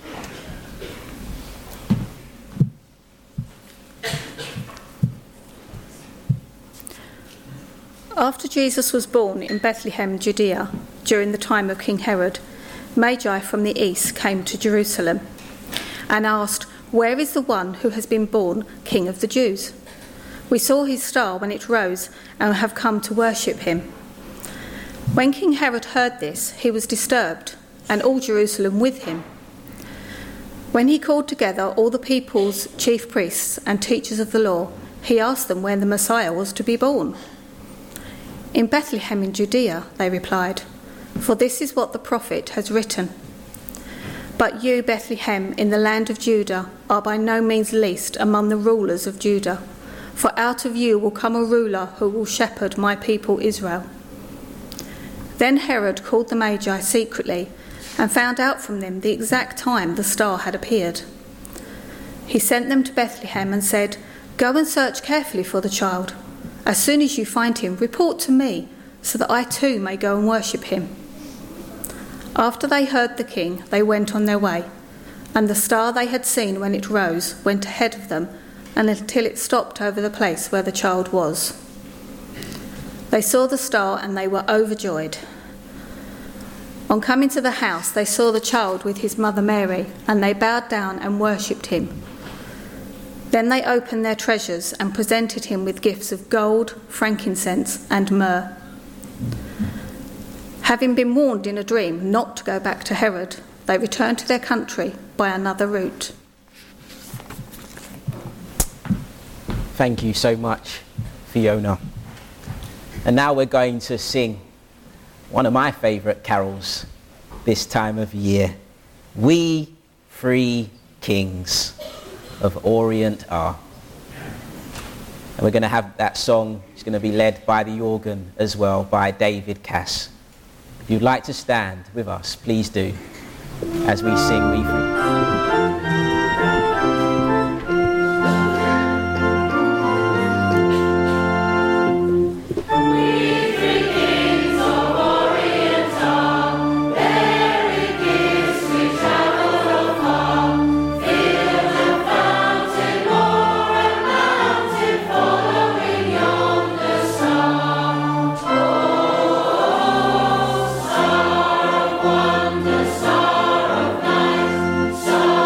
[SPEAKER 15] After Jesus was born in Bethlehem, Judea, during the time of King Herod, Magi from the east came to Jerusalem and asked, "Where is the one who has been born King of the Jews? We saw his star when it rose and have come to worship him." When King Herod heard this, he was disturbed, and all Jerusalem with him. When he called together all the people's chief priests and teachers of the law, he asked them when the Messiah was to be born. In Bethlehem in Judea, they replied, for this is what the prophet has written. But you, Bethlehem, in the land of Judah, are by no means least among the rulers of Judah, for out of you will come a ruler who will shepherd my people Israel. Then Herod called the Magi secretly and found out from them the exact time the star had appeared. He sent them to Bethlehem and said, go and search carefully for the child. As soon as you find him, report to me, so that I too may go and worship him. After they heard the king, they went on their way, and the star they had seen when it rose went ahead of them until it stopped over the place where the child was. They saw the star and they were overjoyed. On coming to the house, they saw the child with his mother Mary, and they bowed down and worshipped him. Then they opened their treasures and presented him with gifts of gold, frankincense, and myrrh. Having been warned in a dream not to go back to Herod, they returned to their country by another route.
[SPEAKER 1] Thank you so much, Fiona. And now we're going to sing one of my favourite carols this time of year. We Three Kings of Orient are. And we're going to have that song. It's going to be led by the organ as well, by David Cass. If you'd like to stand with us, please do, as we sing We Three.
[SPEAKER 16] Star of night, star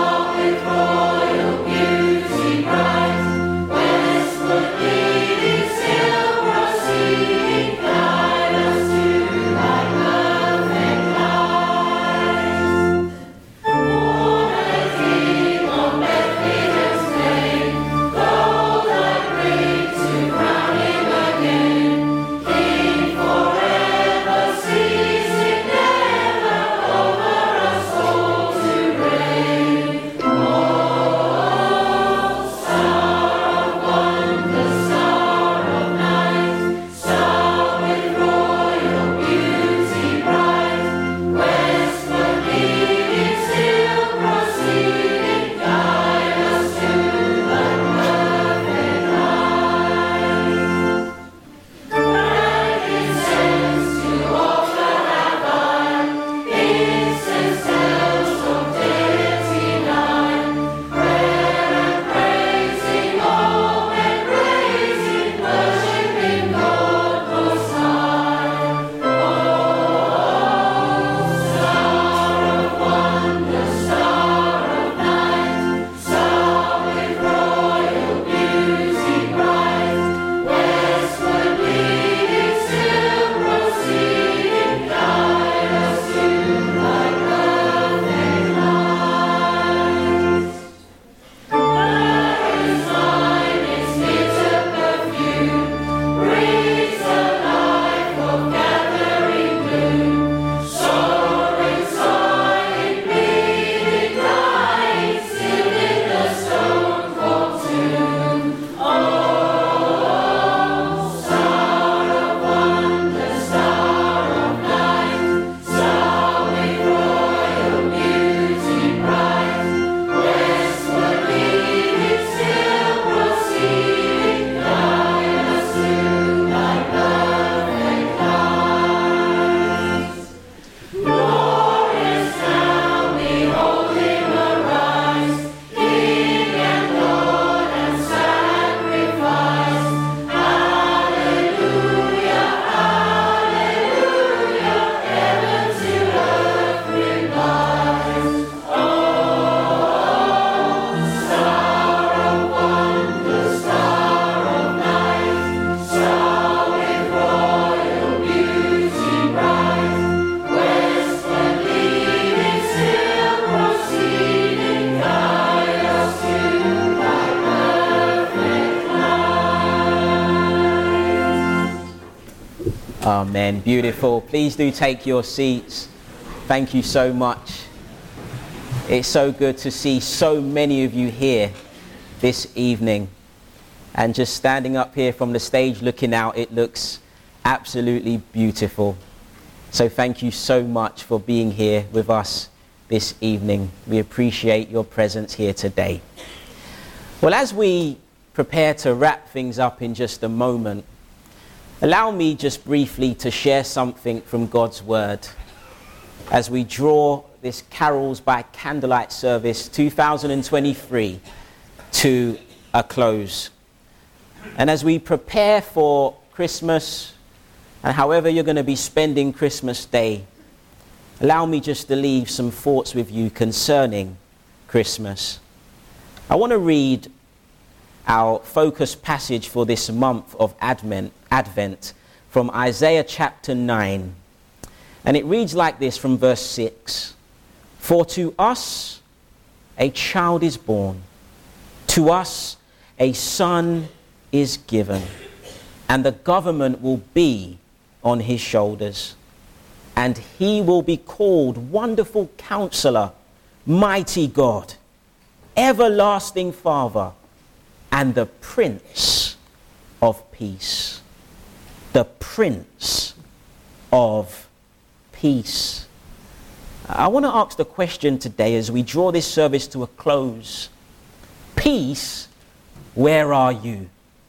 [SPEAKER 1] Amen. Beautiful. Please do take your seats. Thank you so much. It's so good to see so many of you here this evening. And just standing up here from the stage looking out, it looks absolutely beautiful. So thank you so much for being here with us this evening. We appreciate your presence here today. Well, as we prepare to wrap things up in just a moment, allow me just briefly to share something from God's Word as we draw this Carols by Candlelight service 2023 to a close. And as we prepare for Christmas, and however you're going to be spending Christmas Day, allow me just to leave some thoughts with you concerning Christmas. I want to read our focus passage for this month of Advent from Isaiah chapter 9. And it reads like this from verse 6. For to us a child is born, to us a son is given, and the government will be on his shoulders. And he will be called Wonderful Counselor, Mighty God, Everlasting Father, and the Prince of Peace. The Prince of Peace. I want to ask the question today as we draw this service to a close. Peace, where are you?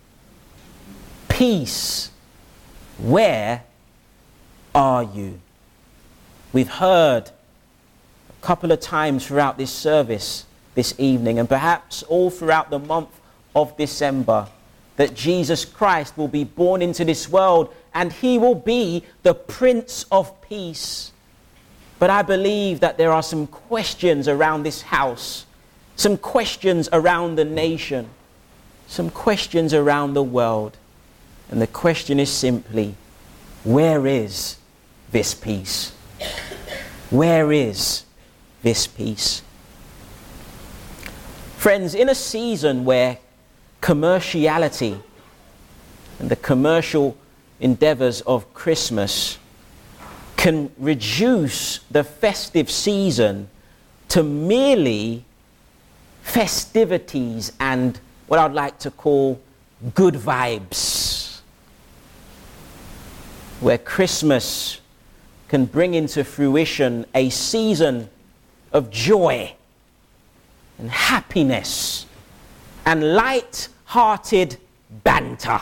[SPEAKER 1] Peace, where are you? We've heard a couple of times throughout this service this evening, and perhaps all throughout the month of December, that Jesus Christ will be born into this world and he will be the Prince of Peace. But I believe that there are some questions around this house, some questions around the nation, some questions around the world. And the question is simply, where is this peace? Where is this peace? Friends, in a season where commerciality and the commercial endeavors of Christmas can reduce the festive season to merely festivities and what I'd like to call good vibes, where Christmas can bring into fruition a season of joy and happiness and light-hearted banter.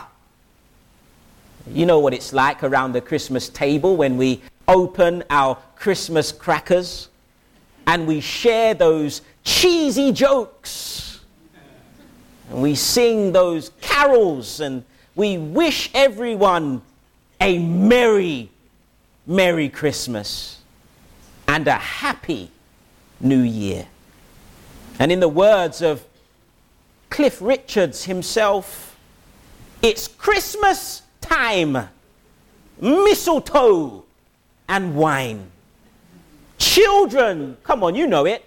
[SPEAKER 1] You know what it's like around the Christmas table when we open our Christmas crackers and we share those cheesy jokes and we sing those carols and we wish everyone a merry, merry Christmas and a happy New Year. And in the words of Cliff Richards himself, it's Christmas time, mistletoe and wine. Children, come on, you know it,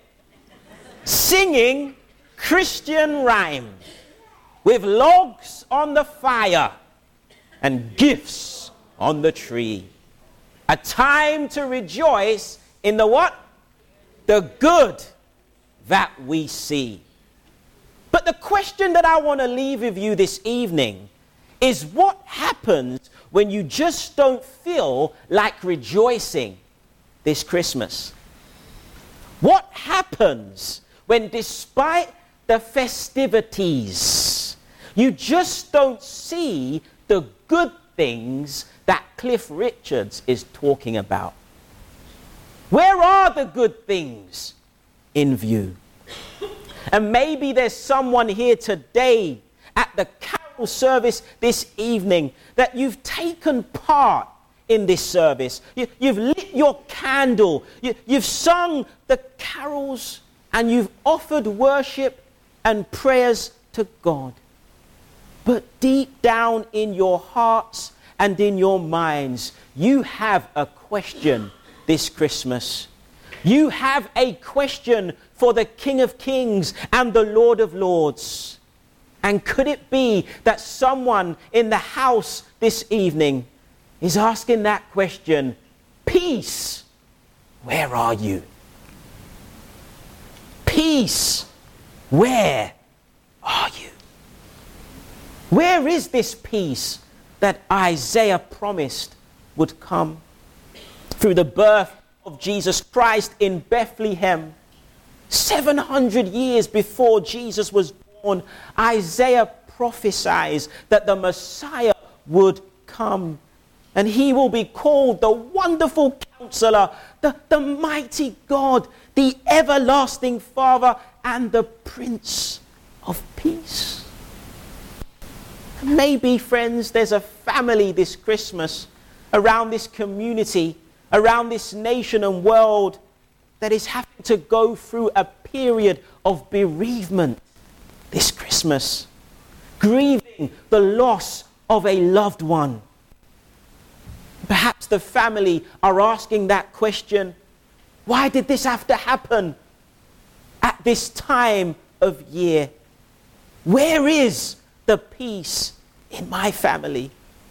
[SPEAKER 1] singing Christian rhyme with logs on the fire and gifts on the tree. A time to rejoice in the what? The good that we see. But the question that I want to leave with you this evening is, what happens when you just don't feel like rejoicing this Christmas? What happens when, despite the festivities, you just don't see the good things that Cliff Richards is talking about? Where are the good things in view? And maybe there's someone here today at the carol service this evening that you've taken part in this service. You've lit your candle. You've sung the carols and you've offered worship and prayers to God. But deep down in your hearts and in your minds, you have a question this Christmas. You have a question for the King of Kings and the Lord of Lords. And could it be that someone in the house this evening is asking that question, peace, where are you? Peace, where are you? Where is this peace that Isaiah promised would come? Through the birth of Jesus Christ in Bethlehem, 700 years before Jesus was born, Isaiah prophesies that the Messiah would come. And he will be called the Wonderful Counselor, the Mighty God, the Everlasting Father, and the Prince of Peace. Maybe, friends, there's a family this Christmas around this community, around this nation and world that is having to go through a period of bereavement this Christmas, grieving the loss of a loved one. Perhaps the family are asking that question, why did this have to happen at this time of year? Where is the peace in my family?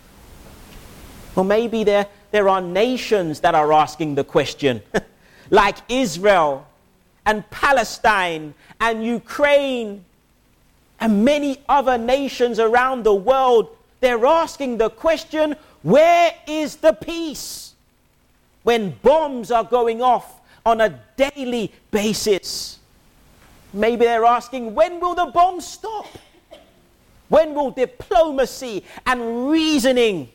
[SPEAKER 1] Or maybe there are nations that are asking the question, like Israel and Palestine and Ukraine and many other nations around the world. They're asking the question, where is the peace when bombs are going off on a daily basis? Maybe they're asking, when will the bombs stop? When will diplomacy and reasoning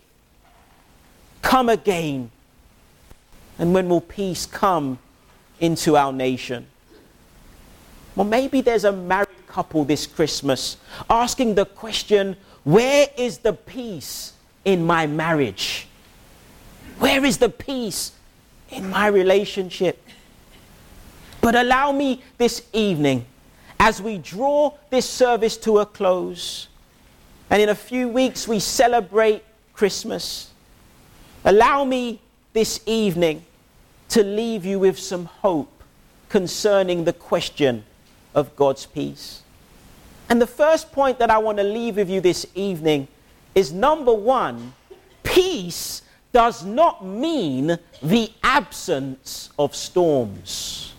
[SPEAKER 1] come again? And when will peace come into our nation? Well, maybe there's a married couple this Christmas asking the question, where is the peace in my marriage? Where is the peace in my relationship? But allow me this evening, as we draw this service to a close, and in a few weeks we celebrate Christmas, allow me this evening to leave you with some hope concerning the question of God's peace. And the first point that I want to leave with you this evening is, number one, peace does not mean the absence of storms.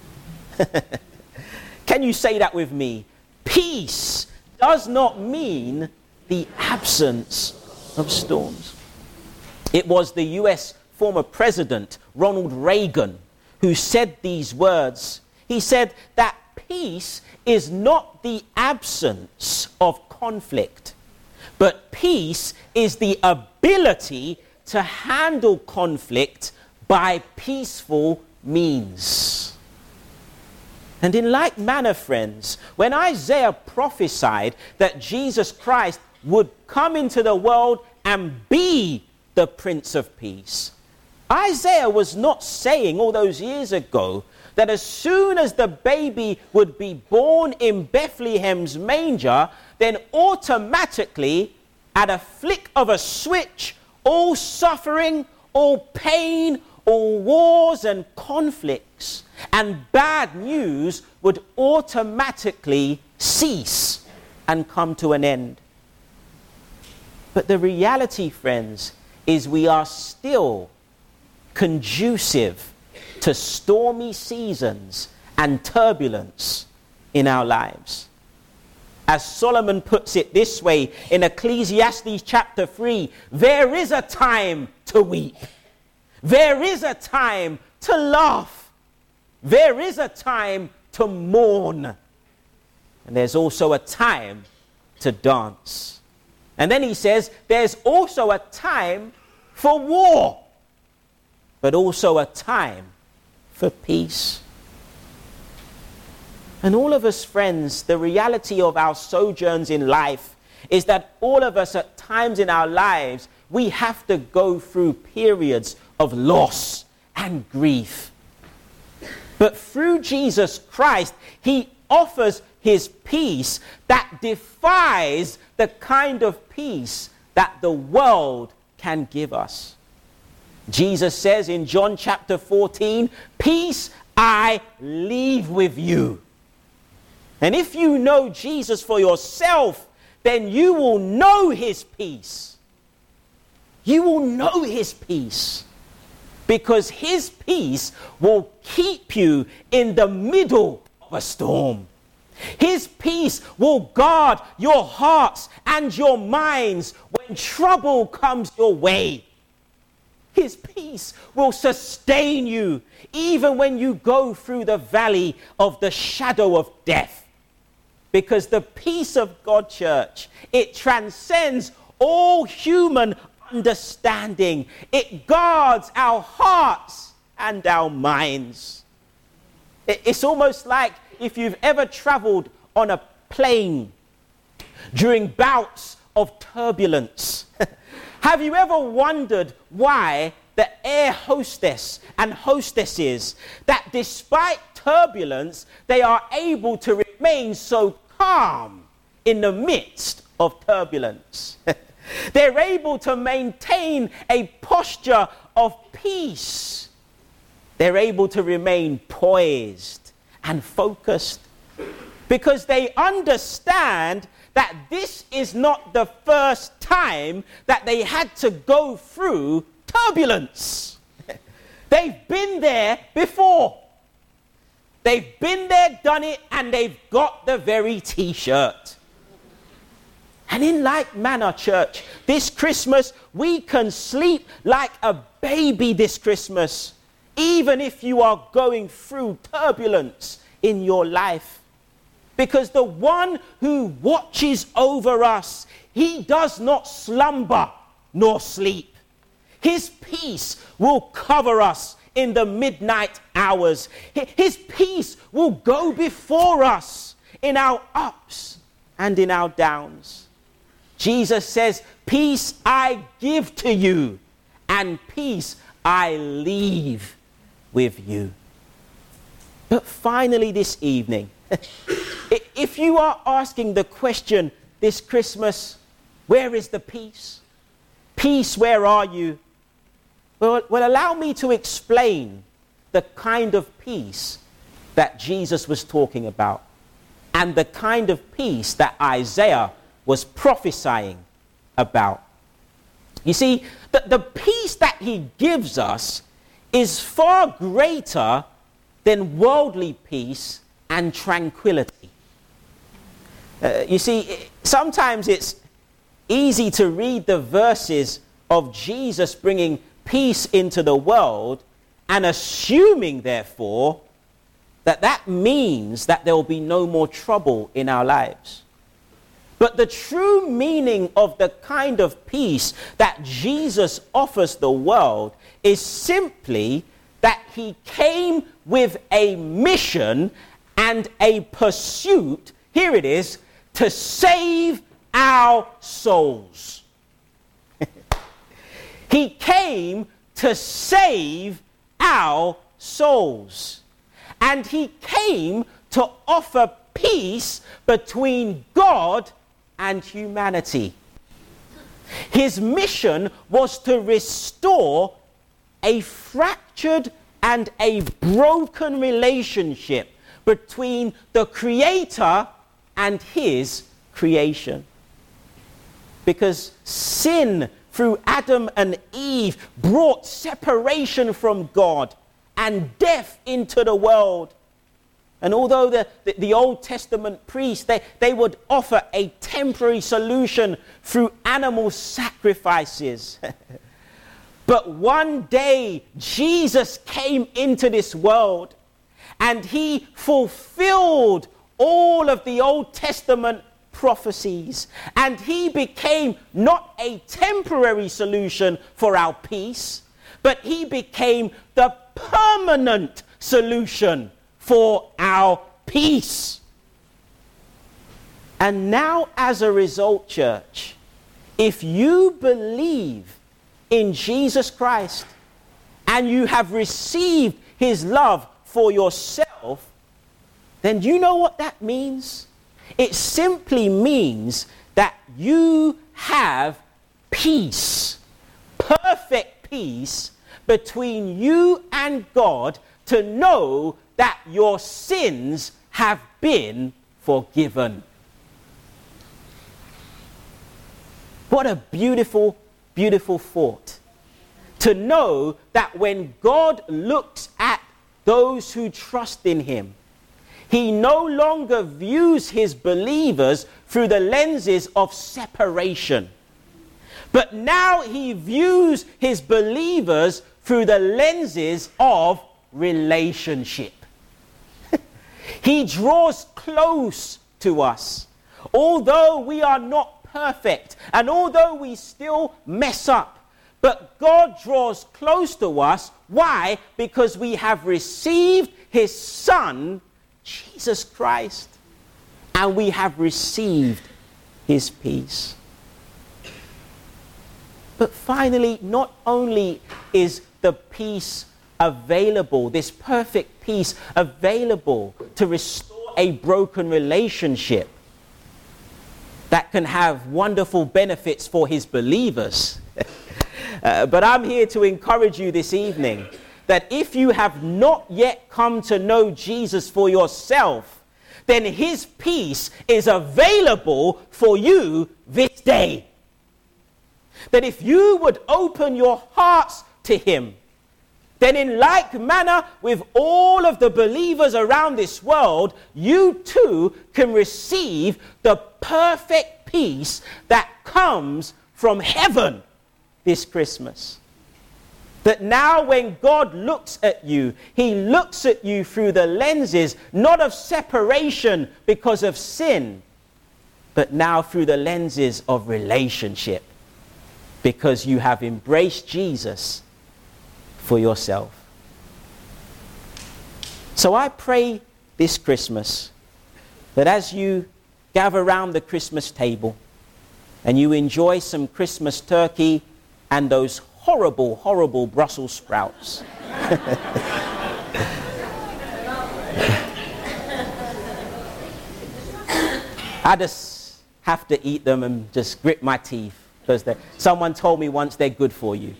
[SPEAKER 1] Can you say that with me? Peace does not mean the absence of storms. It was the US former president, Ronald Reagan, who said these words. He said that peace is not the absence of conflict, but peace is the ability to handle conflict by peaceful means. And in like manner, friends, when Isaiah prophesied that Jesus Christ would come into the world and be the Prince of Peace, Isaiah was not saying all those years ago that as soon as the baby would be born in Bethlehem's manger, then automatically, at a flick of a switch, all suffering, all pain, all wars and conflicts and bad news would automatically cease and come to an end. But the reality, friends, is we are still conducive to stormy seasons and turbulence in our lives. As Solomon puts it this way in Ecclesiastes chapter 3, there is a time to weep. There is a time to laugh. There is a time to mourn. And there's also a time to dance. And then he says there's also a time for war, but also a time for peace. And all of us, friends, the reality of our sojourns in life is that all of us at times in our lives, we have to go through periods of loss and grief. But through Jesus Christ, he offers his peace that defies the kind of peace that the world can give us. Jesus says in John chapter 14, peace I leave with you. And if you know Jesus for yourself, then you will know his peace. you will know his peace, because his peace will keep you in the middle of a storm. His peace will guard your hearts and your minds when trouble comes your way. His peace will sustain you even when you go through the valley of the shadow of death. Because the peace of God, church, it transcends all human understanding. It guards our hearts and our minds. It's almost like if you've ever traveled on a plane during bouts of turbulence. Have you ever wondered why the air hostess and hostesses, that despite turbulence, they are able to remain so calm in the midst of turbulence? They're able to maintain a posture of peace. They're able to remain poised and focused because they understand that this is not the first time that they had to go through turbulence. They've been there before. They've been there, done it, and they've got the very t-shirt. And in like manner, church, this Christmas, we can sleep like a baby this Christmas, even if you are going through turbulence in your life. Because the one who watches over us, he does not slumber nor sleep. His peace will cover us in the midnight hours. His peace will go before us in our ups and in our downs. Jesus says, peace I give to you, and peace I leave with you. But finally this evening, if you are asking the question this Christmas, where is the peace? Peace, where are you? Well, allow me to explain the kind of peace that Jesus was talking about and the kind of peace that Isaiah was prophesying about. You see, the peace that he gives us is far greater than worldly peace and tranquility. You see, sometimes it's easy to read the verses of Jesus bringing peace into the world and assuming, therefore, that means that there will be no more trouble in our lives. But the true meaning of the kind of peace that Jesus offers the world is simply that he came with a mission and a pursuit, here it is, to save our souls. He came to save our souls. And he came to offer peace between God and humanity. His mission was to restore a fractured and a broken relationship between the Creator and his creation. Because sin through Adam and Eve brought separation from God and death into the world. And although the Old Testament priests, they would offer a temporary solution through animal sacrifices. But one day, Jesus came into this world and he fulfilled all of the Old Testament prophecies. And he became not a temporary solution for our peace, but he became the permanent solution for our peace. And now, as a result, church, if you believe in Jesus Christ and you have received his love for yourself, then you know what that means? It simply means that you have peace, perfect peace between you and God, to know that your sins have been forgiven. What a beautiful beautiful thought. To know that when God looks at those who trust in him, he no longer views his believers through the lenses of separation, but now he views his believers through the lenses of relationship. He draws close to us. Although we are not perfect, and although we still mess up, but God draws close to us. Why? Because we have received his Son, Jesus Christ, and we have received his peace. But finally, not only is the peace available, this perfect peace available to restore a broken relationship that can have wonderful benefits for his believers. But I'm here to encourage you this evening that if you have not yet come to know Jesus for yourself, then his peace is available for you this day. That if you would open your hearts to him, then in like manner with all of the believers around this world, you too can receive the perfect peace that comes from heaven this Christmas. That now when God looks at you, he looks at you through the lenses not of separation because of sin, but now through the lenses of relationship, because you have embraced Jesus for yourself. So I pray this Christmas that as you gather around the Christmas table and you enjoy some Christmas turkey and those horrible, horrible Brussels sprouts, I just have to eat them and just grit my teeth because someone told me once they're good for you.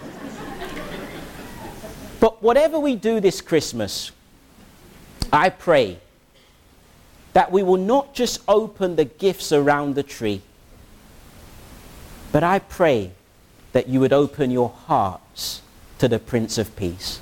[SPEAKER 1] But whatever we do this Christmas, I pray that we will not just open the gifts around the tree, but I pray that you would open your hearts to the Prince of Peace.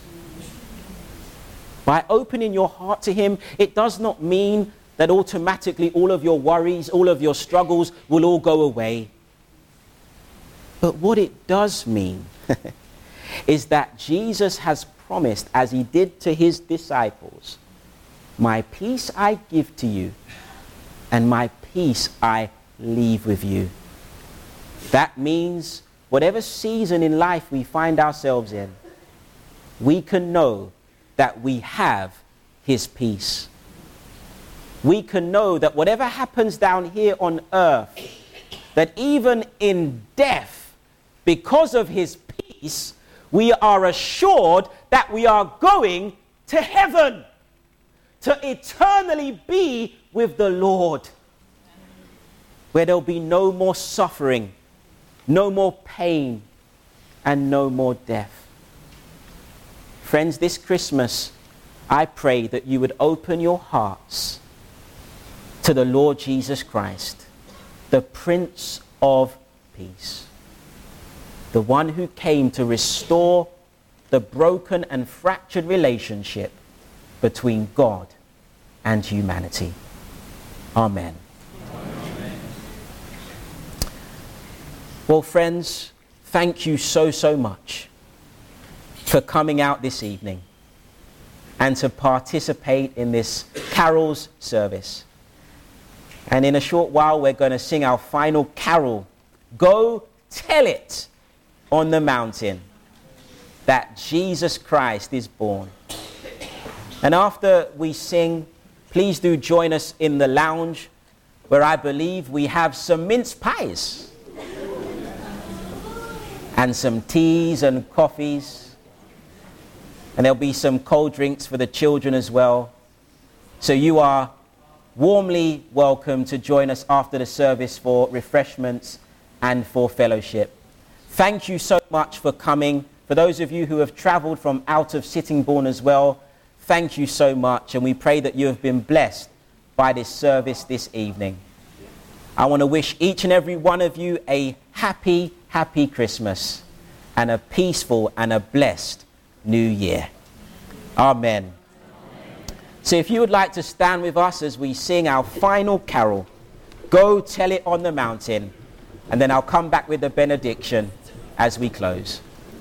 [SPEAKER 1] By opening your heart to him, it does not mean that automatically all of your worries, all of your struggles will all go away. But what it does mean is that Jesus has promised, as he did to his disciples, my peace I give to you, and my peace I leave with you. That means whatever season in life we find ourselves in, we can know that we have his peace. We can know that whatever happens down here on earth, that even in death, because of his peace, we are assured that we are going to heaven, to eternally be with the Lord, where there'll be no more suffering, no more pain, and no more death. Friends, this Christmas, I pray that you would open your hearts to the Lord Jesus Christ, the Prince of Peace, the one who came to restore the broken and fractured relationship between God and humanity. Amen. Well, friends, thank you so much for coming out this evening and to participate in this carols service. And in a short while, we're going to sing our final carol, Go Tell It on the Mountain, that Jesus Christ is born. And after we sing, please do join us in the lounge, where I believe we have some mince pies and some teas and coffees, and there'll be some cold drinks for the children as well. So you are warmly welcome to join us after the service for refreshments and for fellowship. Thank you so much for coming. For those of you who have travelled from out of Sittingbourne as well, thank you so much, and we pray that you have been blessed by this service this evening. I want to wish each and every one of you a happy happy Christmas and a peaceful and a blessed new year. Amen. So if you would like to stand with us as we sing our final carol, Go Tell It on the Mountain, and then I'll come back with the benediction as we close.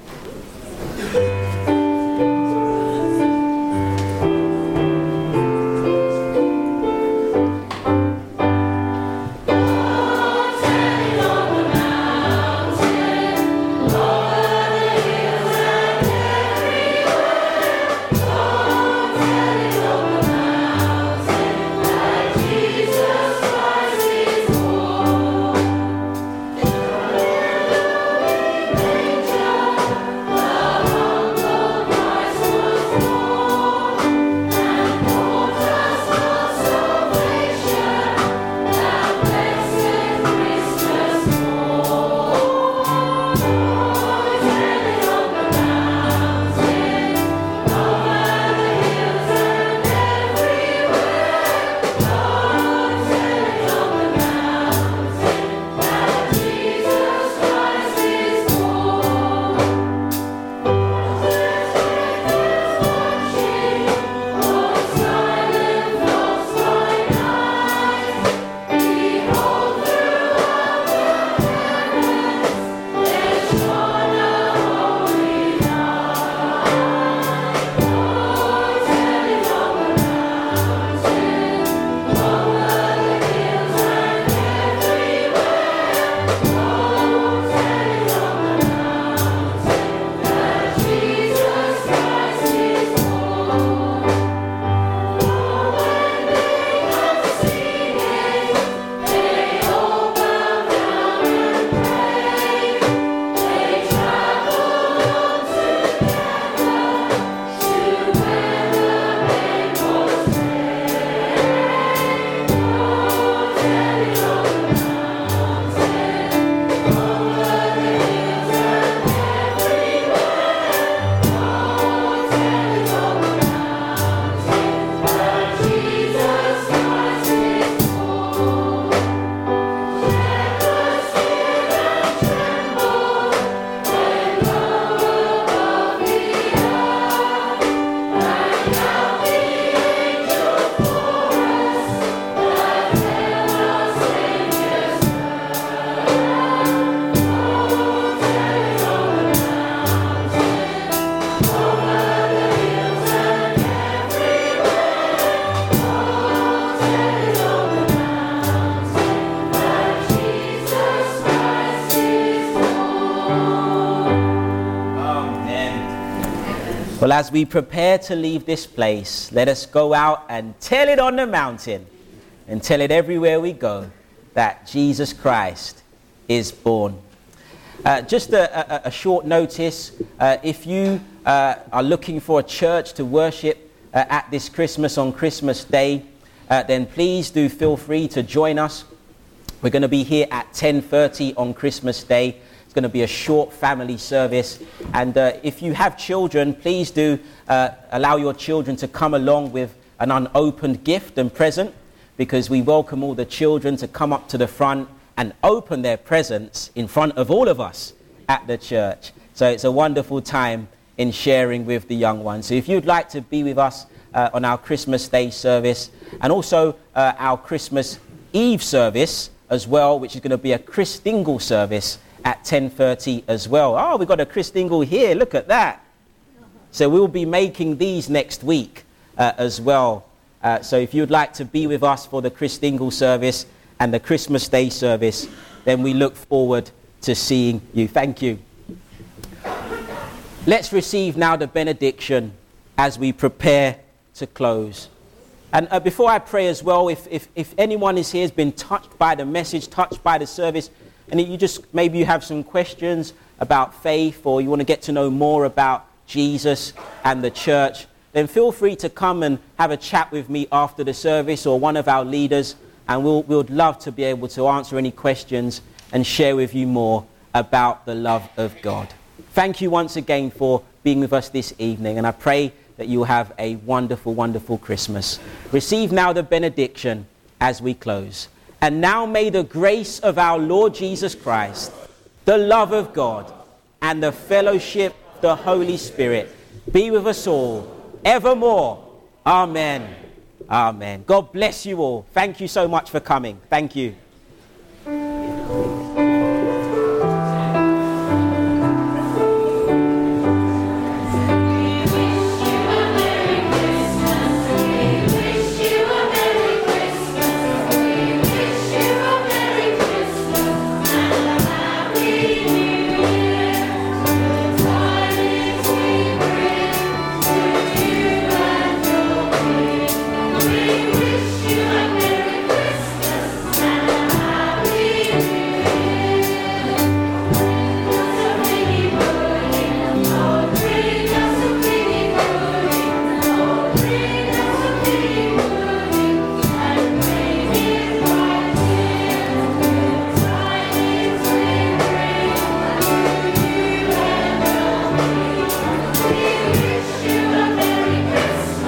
[SPEAKER 1] Well, as we prepare to leave this place, let us go out and tell it on the mountain and tell it everywhere we go that Jesus Christ is born. Just a short notice, if you are looking for a church to worship at this Christmas on Christmas Day, then please do feel free to join us. We're going to be here at 10:30 on Christmas Day. Going to be a short family service, and if you have children, please do allow your children to come along with an unopened gift and present, because we welcome all the children to come up to the front and open their presents in front of all of us at the church. So it's a wonderful time in sharing with the young ones. So if you'd like to be with us on our Christmas Day service, and also our Christmas Eve service as well, which is going to be a Christingle service at 10:30 as well. Oh, we've got a Christingle here. Look at that. So we'll be making these next week as well. So if you'd like to be with us for the Christingle service and the Christmas Day service, then we look forward to seeing you. Thank you. Let's receive now the benediction as we prepare to close. And before I pray as well, if anyone is here has been touched by the message, touched by the service, and maybe you have some questions about faith, or you want to get to know more about Jesus and the church, then feel free to come and have a chat with me after the service, or one of our leaders, and we'd love to be able to answer any questions and share with you more about the love of God. Thank you once again for being with us this evening, and I pray that you will have a wonderful, wonderful Christmas. Receive now the benediction as we close. And now may the grace of our Lord Jesus Christ, the love of God, and the fellowship of the Holy Spirit be with us all evermore. Amen. Amen. God bless you all. Thank you so much for coming. Thank you.